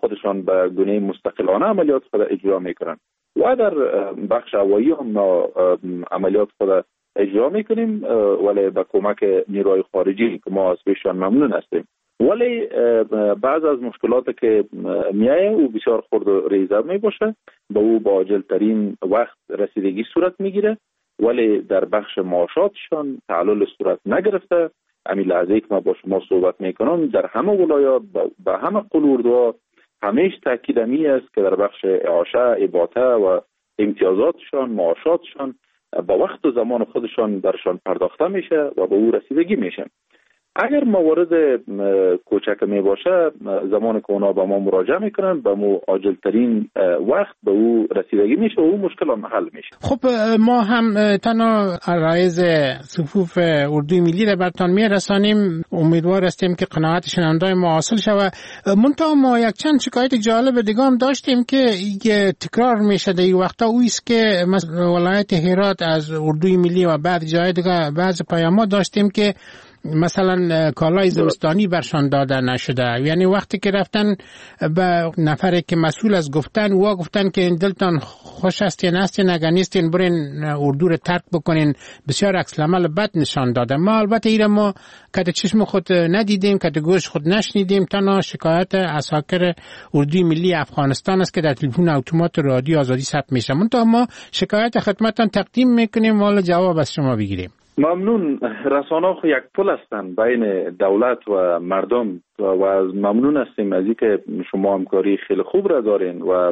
I: خودشان به گونه مستقلانه عملیات خود اجرا میکنن و در بخش هوایی هم عملیات خود اجرا میکنیم، ولی با کمک نیروی خارجی که ما از بهشان ممنون هستیم. ولی بعض از مشکلات که میایه او بسیار خرد و ریزه می باشه، به او با عاجل ترین وقت رسیدگی صورت میگیره، ولی در بخش معاشاتشان تعلل صورت نگرفته. همین لحظه که ما با شما صحبت میکنم در همه ولایات به همه قلوردوها همیشه تاکید می است که در بخش اعاشه، اباطه و امتیازاتشان، معاشاتشان با وقت و زمان خودشان برشان پرداخته میشه و به او رسیدگی میشه. اگر موارد کوچک می باشه، زمان که اونا به ما مراجعه میکنن به ما عاجل ترین وقت به او رسیدگی میشه و او مشکل حل میشه.
U: خب ما هم تنها عرایض صفوف اردوی ملی را برتان میرسانیم. امیدوار هستیم که قناعت شنوندگان ما حاصل شود. منتها ما یک چند شکایت جالب دیگه هم داشتیم که تکرار میشه در این وقتا، اویست که مثلا ولایت هرات از اردوی ملی و بعد جای دیگه بعض پیام‌ها داشتیم که مثلا کالای زمستانی برشان داده نشده. یعنی وقتی که رفتن به نفری که مسئول از گفتن و گفتن که دلتان خوش است یا نستین، اگر نیستین برین اردو رو ترک بکنین. بسیار عکس العمل بد نشان داده. ما البته ایره ما کده چشم خود ندیدیم، کده گوش خود نشنیدیم. تنها شکایت اساکر اردوی ملی افغانستان است که در تلفن اتومات رادیو آزادی ثبت میشه. منتها ما شکایت خدمتتان تقدیم میکنیم، والا جواب از شما بگیریم.
I: ممنون. رسانه خو یک پل هستند بین دولت و مردم و ممنون هستیم از اینکه شما همکاری خیلی خوب را دارین و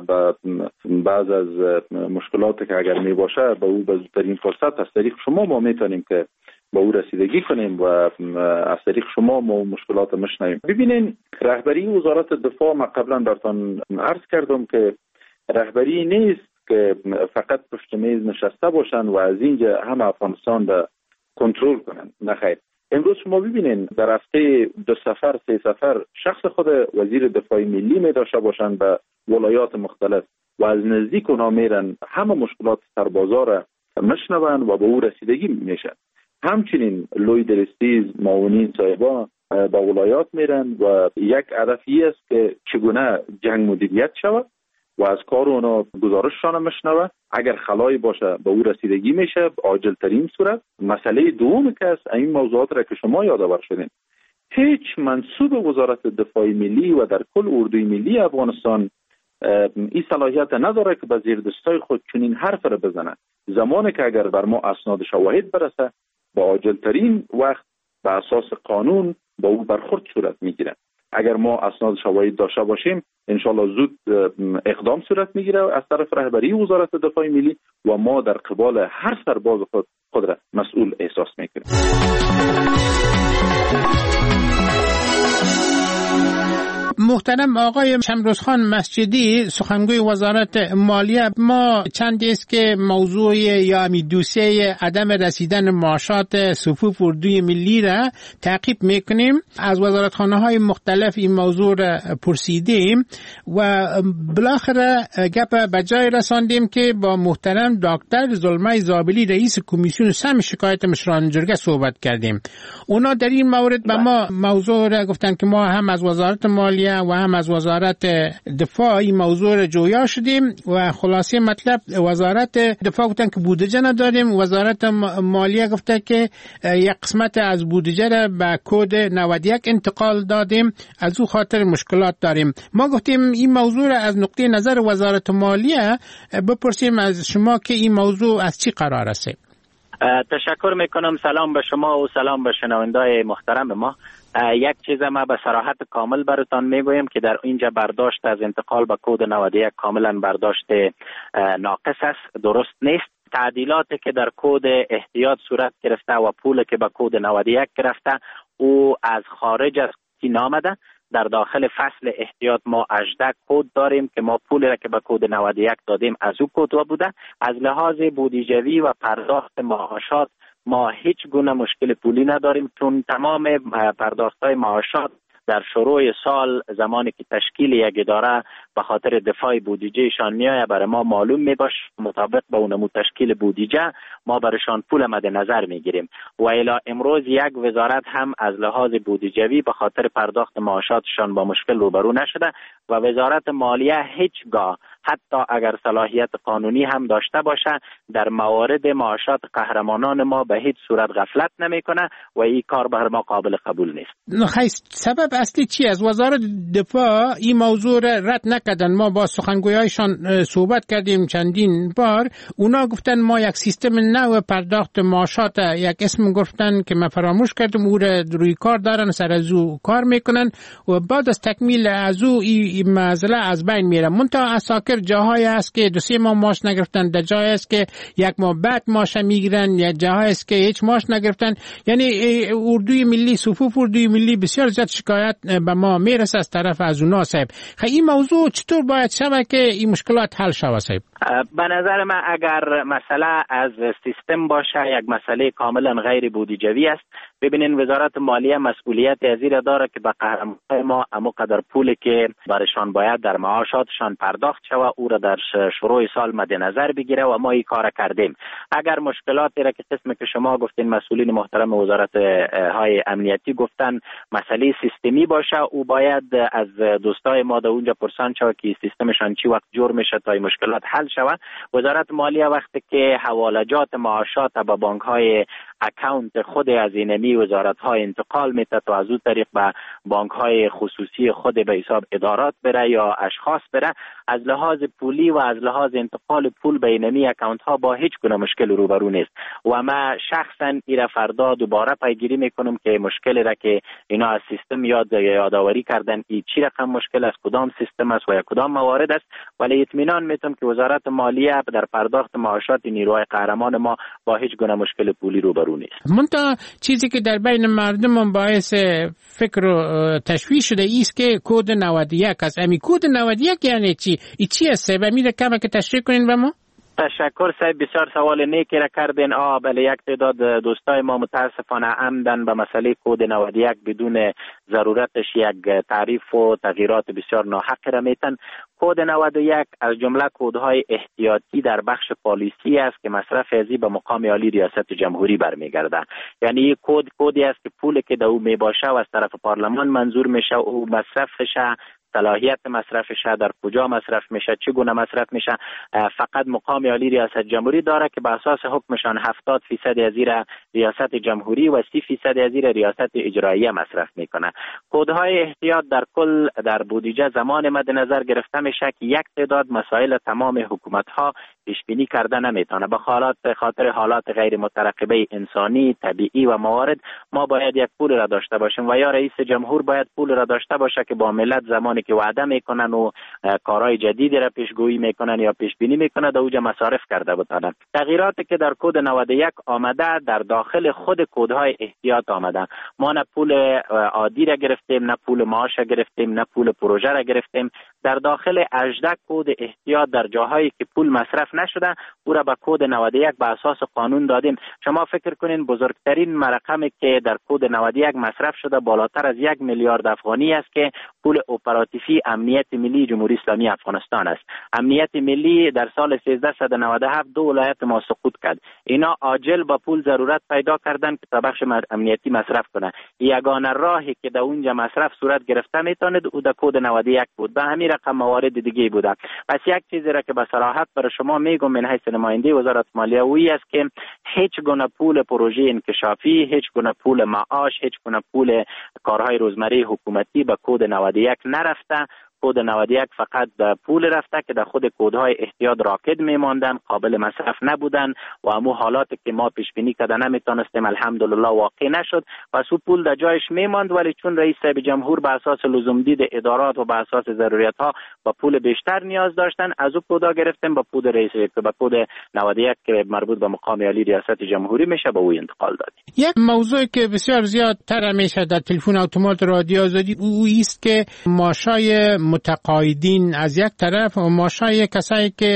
I: بعض از مشکلاتی که اگر می باشه به او به زودترین فرصت از طریق شما ما میتونیم که با او رسیدگی کنیم و از طریق شما ما مشکلات مشنویم. ببینین، رهبری وزارت دفاع ما قبلا براتون عرض کردم که رهبری نیست که فقط پشت میز نشسته باشن و از اینجا هم افغانستان را کنترل کنن. نخیر. امروز شما ببینین در هفته 2 سفر 3 سفر شخص خود وزیر دفاع ملی می داشته باشن به ولایات مختلف و از نزدیک اونا میرن، همه مشکلات سربازا را مشنون و به او رسیدگی میشن. همچنین لوی درستیز معاونین صاحبا به ولایات میرن و یک هدفی است که چگونه جنگ مدیریت شود و از کار اونا گزارششان مشنوه. اگر خلایی باشه به او رسیدگی میشه عاجل ترین صورت. مسئله دوم که است این موضوعات را که شما یادآور شدین، هیچ منصوب وزارت دفاع ملی و در کل اردوی ملی افغانستان این صلاحیت نداره که به زیر دستای خود چنین حرف را بزنه. زمانی که اگر بر ما اسناد شواهد برسه با عاجل ترین وقت به اساس قانون با او برخورد صورت میگیره. اگر ما اسناد شواهد داشته باشیم انشالله زود اقدام صورت میگیره از طرف رهبری وزارت دفاع ملی و ما در قبال هر سرباز خود را مسئول احساس میکنیم.
U: محترم آقای شمروزخان مسجدی، سخنگوی وزارت مالیه، ما چندی است که موضوع یا دوسیه عدم رسیدن معاشات صفوف اردوی ملی را تعقیب میکنیم. از وزارتخانه‌های مختلف این موضوع را پرسیدیم و بالاخره گپ به جای رساندیم که با محترم دکتر زلمه زابلی رئیس کمیسیون سم شکایت مشران جرگه صحبت کردیم. اونا در این مورد به ما موضوع را گفتن که ما هم از وزارت مالیه و هم از وزارت دفاع این موضوع را جویا شدیم و خلاصه مطلب وزارت دفاع گفتن که بودجه نداریم، وزارت مالیه گفته که یک قسمت از بودجه را به کد 91 انتقال دادیم، از او خاطر مشکلات داریم. ما گفتیم این موضوع را از نقطه نظر وزارت مالیه بپرسیم از شما که این موضوع از چی قرار است.
F: تشکر میکنم. سلام به شما و سلام به شنوندای محترم ما. یک چیز ما به صراحت کامل براتان میگویم که در اینجا برداشت از انتقال به کد 91 کاملا برداشت ناقص است، درست نیست. تعدیلاتی که در کد احتیاط صورت گرفته و پولی که به کد 91 گرفته او از خارج از این آمده. در داخل فصل احتیاط ما 18 کد داریم که ما پولی را که به کد 91 دادیم از او کد بوده. از لحاظ بودجوی و پرداخت معاشات ما هیچ گونه مشکل پولی نداریم، چون تمام پرداخت‌های معاشات در شروع سال زمانی که تشکیل یک اداره به خاطر دفاع بودجهشان میآید برای ما معلوم میباشه، مطابق با اون تشکیل بودجه ما برایشان پول مد نظر میگیریم و الی امروز یک وزارت هم از لحاظ بودجوی به خاطر پرداخت معاشاتشان با مشکل روبرو نشده و وزارت مالیه هیچگاه حتی اگر صلاحیت قانونی هم داشته باشه در موارد معاشات قهرمانان ما به هیچ صورت غفلت نمیکنه و این کار بر ما قابل قبول نیست.
U: خیلی سبب اصلی چی است؟ وزارت دفاع این موضوع رد نکردن. ما با سخنگویایشان صحبت کردیم چندین بار، اونا گفتن ما یک سیستم نو پرداخت معاشات، یک اسم گفتن که من فراموش کردم، او روی کار دارن، سر از او کار میکنن و بعد از تکمیل از او این مسئله از بین میره. منتها اساکر جاهای است که 2-3 ماه معاش نگرفتن، در جای است که 1 ماه بعد معاش میگیرن، یا جاهای است که هیچ معاش نگرفتن. یعنی اردوی ملی، صفوف اردوی ملی بسیار زیاد شکایت به ما میرسه از طرف از اونا صاحب. این موضوع چطور باید شود که این مشکلات حل شود صاحب؟
F: به نظر من اگر مسئله از سیستم باشه، یک مسئله کاملا غیر بودجوی است. ببینین وزارت مالیه مسئولیت ازیر داره که به قهرمانان ما اموقدر پولی که برشان باید در معاشاتشان پرداخت شود او را در شروع سال مد نظر بگیره و ما این کار کردیم. اگر مشکلاتی را که قسمی که شما گفتین مسئولین محترم وزارت های امنیتی گفتن مسئله سیستمی باشه، او باید از دوستای ما در اونجا پرسان شود که سیستمشان چی وقت جور میشه تا این مشکلات حل شود. وزارت مالیه وقتی که حوالجات معاشات به بانک های اکاونت خود از اینمی وزارت های انتقال میده تا از اون طریق به بانک های خصوصی خود به حساب ادارات بره یا اشخاص بره، از لحاظ پولی و از لحاظ انتقال پول به اینمی اکاونت ها با هیچ گونه مشکل روبرو نیست و من شخصا ایره فردا دوباره پیگیری میکنم که مشکلی را که اینا از سیستم یادآوری کردن ای چی رقم مشکل است، کدام سیستم است و یا کدام موارد است، ولی اطمینان میتونم که وزارت مالیه در پرداخت معاشات نیروهای قهرمان ما با هیچ گونه مشکل پولی روبرو نیست.
U: منتها چیزی که در بین مردم باعث فکر و تشویش شده ایست که کد 91 است. امی کد 91 یعنی چی؟ ای چی است؟ و میره کمه که تشریح کنین به ما؟
F: تشکر صاحب، بسیار سوال نیکی را کردین. بله، یک تعداد دوستای ما متاسفانه عمدن به مسئله کد 91 بدون ضرورتش یک تعریف و تغییرات بسیار ناحق را میتن. کد 91 از جمله کودهای احتیاطی در بخش پالیسی است که مصرف ازی به مقام عالی ریاست جمهوری برمیگرده. یعنی کدی است که پولی که در او میباشه و از طرف پارلمان منظور میشه او مصرفش، صلاحیت مصرفش، در کجا مصرف میشه، چگونه مصرف میشه، فقط مقام عالی ریاست جمهوری داره که به اساس حکمشان 70% از زیر ریاست جمهوری و 30% از زیر ریاست اجراییه مصرف میکنه. کودهای احتیاط در کل در بودجه زمان مد نظر گرفته میشه که یک تعداد مسائل تمام حکومت ها پیش بینی کرده نمیتونه. به خاطر حالات غیر مترقبه انسانی، طبیعی و موارد ما باید یک پول را داشته باشیم و یا رئیس جمهور باید پول را داشته باشه که با ملت زمانی که وعده میکنن و کارهای جدیدی را پیشگویی میکنن یا پیش بینی میکنن در اوج مصارف کرده بودن. تغییراتی که در کد 91 آمده در داخل خود کودهای احتیاط آمده. ما نه پول عادی را گرفتیم، نه پول معاش را گرفتیم، نه پول پروژه را گرفتیم. در داخل 18 کد احتیاط در جاهایی که پول مصرف نشده او را به کد 91 به اساس قانون دادیم. شما فکر کنین بزرگترین رقمی که در کد 91 مصرف شده بالاتر از 1 میلیارد افغانی است که پول اپراتیفی امنیت ملی جمهوری اسلامی افغانستان است. امنیت ملی در سال 1397 2 ولایت ما سقوط کرد. اینا عاجل با پول ضرورت پیدا کردن که تا بخش امنیتی مصرف کنه. یگانه راهی که در اونجا مصرف صورت گرفته میتوند او در کد 91 بود. به همین رقم موارد دیگه بوده. پس یک چیزی را که به صراحت برای شما میگم من حیث نماینده وزارت مالیه اویی است که هیچ گونه پول پروژه انکشافی، هیچ گونه پول معاش، هیچ گونه پول کارهای روزمره حکومتی به کد 91 نرفته. کد 91 فقط پول رفته که در خود کودهای احتیاط راکد میماندن، قابل مصرف نبودن و همو حالاتی که ما پیش بینی کرده نمیتونستیم الحمدلله واقع نشد. پس او پول در جایش میماند، ولی چون رئیس صاحب جمهور به اساس لزوم دید ادارات و به اساس ضرورت ها با پول بیشتر نیاز داشتن، از او کودا گرفتیم با پول رئیس به کد 91 که مربوط به مقام عالی ریاست جمهوری میشه به او انتقال دادیم.
U: یک موضوع که بسیار زیاد تر میشه در تلفن اتومات رادیو آزادی او است که معاشای متقاعدین از یک طرف و ماشای کسایی که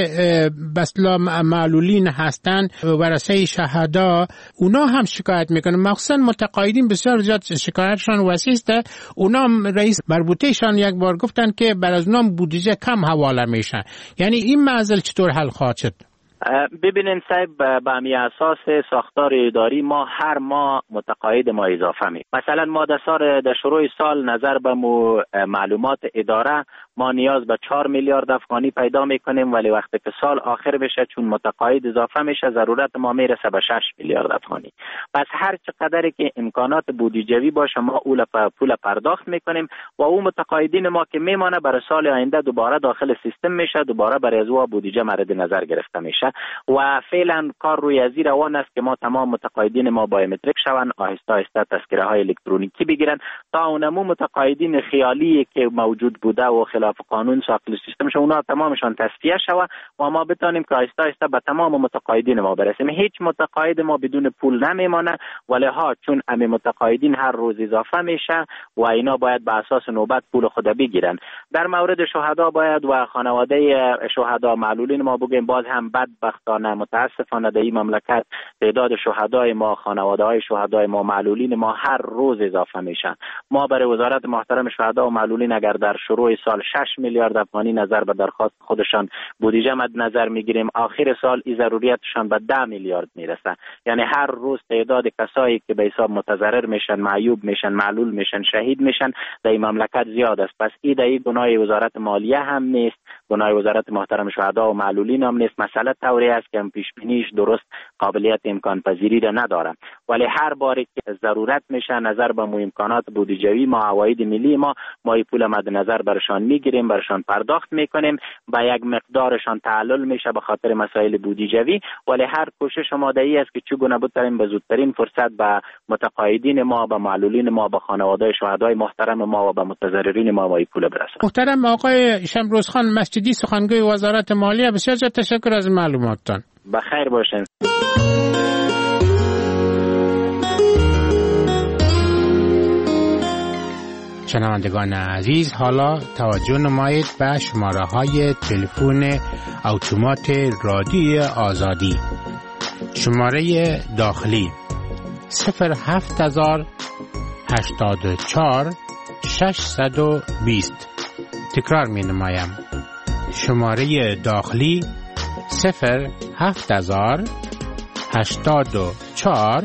U: بسلا معلولین هستند ورثه شهدا اونا هم شکایت میکنن. مخصوصا متقاعدین بسیار زیاد شکایتشان وسیع است. اونا رئیس مربوطهشان یک بار گفتن که بر از اونا بودجه کم حواله میشه. یعنی این معضل چطور حل خواهد شد؟
F: ببینین صاحب، به همین اساس ساختار اداری ما هر ماه متقاعد ما اضافه می. مثلا ما در شروع سال نظر به معلومات اداره ما نیاز به 4 میلیارد افغانی پیدا میکنیم، ولی وقتی که سال آخر بشه چون متقاعد اضافه میشه ضرورت ما میرسه به 6 میلیارد افغانی. پس هر چقدر که امکانات بودجوی باشه ما پول پرداخت میکنیم و اون متقاعدین ما که میمانه برای سال آینده دوباره داخل سیستم میشه، دوباره برای از او بودجه مورد نظر گرفته میشه و فعلا کار روی ازی روان است که ما تمام متقاعدین ما بایومتریک شوند، آهسته آهسته تذکره های الکترونیکی بگیرن تا اونمو متقاعدین خیالی که موجود بوده و خلاف قانون ساخت سیستم شون اونا تمامشان تصفیه شوه و ما بتونیم که آهسته آهسته به تمام متقاعدین ما برسیم. هیچ متقاعد ما بدون پول نمیمانه، ولی چون همه متقاعدین هر روز اضافه میشه و اینا باید به اساس نوبت پول خود بگیرن. در مورد شهدا باید و خانواده شهدا معلولین ما بگیم باز هم بدبختانه متاسفانه در این مملکت تعداد شهدای ما، خانواده های شهدای ما، معلولین ما هر روز اضافه میشن. ما برای وزارت محترم شهدا و معلولین اگر در شروع سال 6 میلیارد افغانی نظر به درخواست خودشان بودجه مد نظر میگیریم، آخر سال این ضروریاتشان به 10 میلیارد میرسه. یعنی هر روز تعداد کسایی که به حساب متضرر میشن، معیوب میشن، معلول میشن، شهید میشن در این مملکت زیاد است. پس این گناه وزارت مالیه هم نیست، گناه وزارت محترم شهدا و معلولین هم نیست. مسئله طوری است که پیش بینیش درست قابلیت امکان پذیری را نداره، ولی هر باری که ضرورت میشه نظر به امکانات بودجوی ما، عواید ملی ما پول مد نظر برشان میگیریم، برشان پرداخت میکنیم، با یک مقدارشان تعلل میشه به خاطر مسائل بودجوی، ولی هر کوشش ما دایی است که چگونه بتونیم به زودترین فرصت به متقاعدین ما، به معلولین ما، به خانواده شهدای محترم ما و به متضررین ما پول برسانیم.
U: محترم آقای شمروز خان مسجدی، سخنگوی وزارت مالیه، بسیار تشکر از معلوماتتان.
F: بخیر باشین.
U: شنوندگان عزیز، حالا توجه نمایید به شماره های تلفن اتومات رادیو آزادی. شماره داخلی 07084 620. تکرار می نمایم. شماره داخلی 07084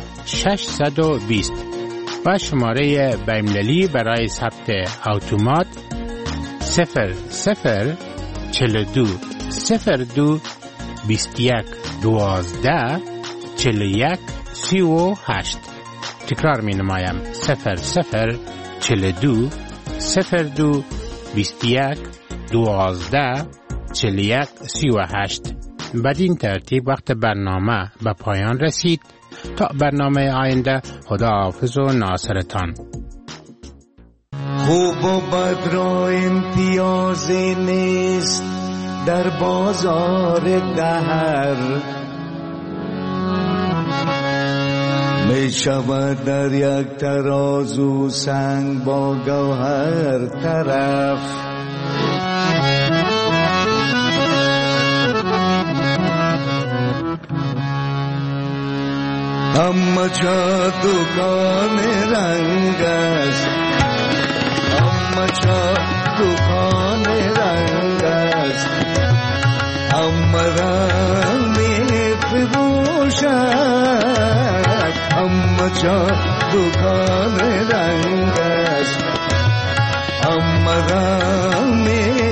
U: 620 و شماره بین‌المللی برای ثبت اتومات 0042 02 21 12 41 38. تکرار می نمایم 0042 02 21 12 41 38. بدین ترتیب وقت برنامه به پایان رسید. تا برنامه آینده، خداحافظ و ناصرتان.
J: خوب و بد را امتیازی نیست در بازار دهر، می شود در یک ترازو سنگ با گوهر طرف. اما جا دکان رنگ است، اما جا دکان رنگ است، اما رنگ می فروشد. اما جا دکان رنگ است، اما رنگ می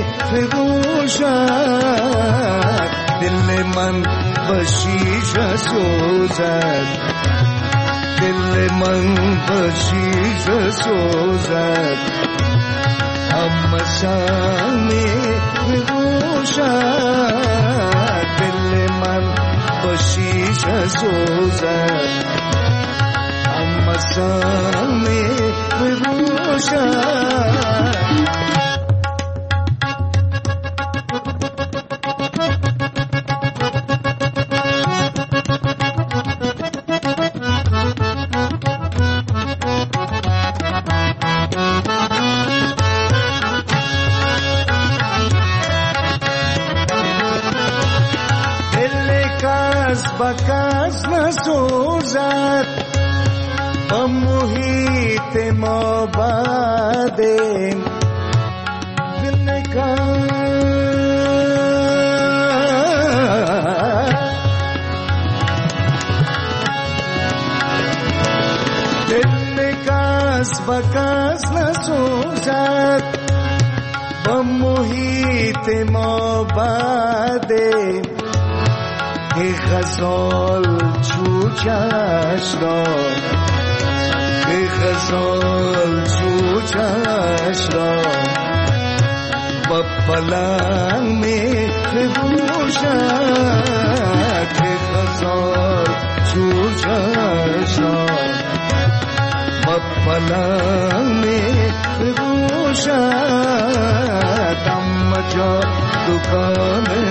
J: فروشد. دل من بشیشه سوزد، دل من بشیشه سوزد. اما سمی بگوشد، دل من بشیشه سوزد. اما سمی بگوشد. کس به کس نسوزد با محیط ما بعدیم دل کس به کس نسوزد با محیط ما بعدیم ای غزال چوچش را ای غزال چوچش را با پلنگ می بپوشد ای غزال چوچش را با پلنگ می بپوشد اما جا دکان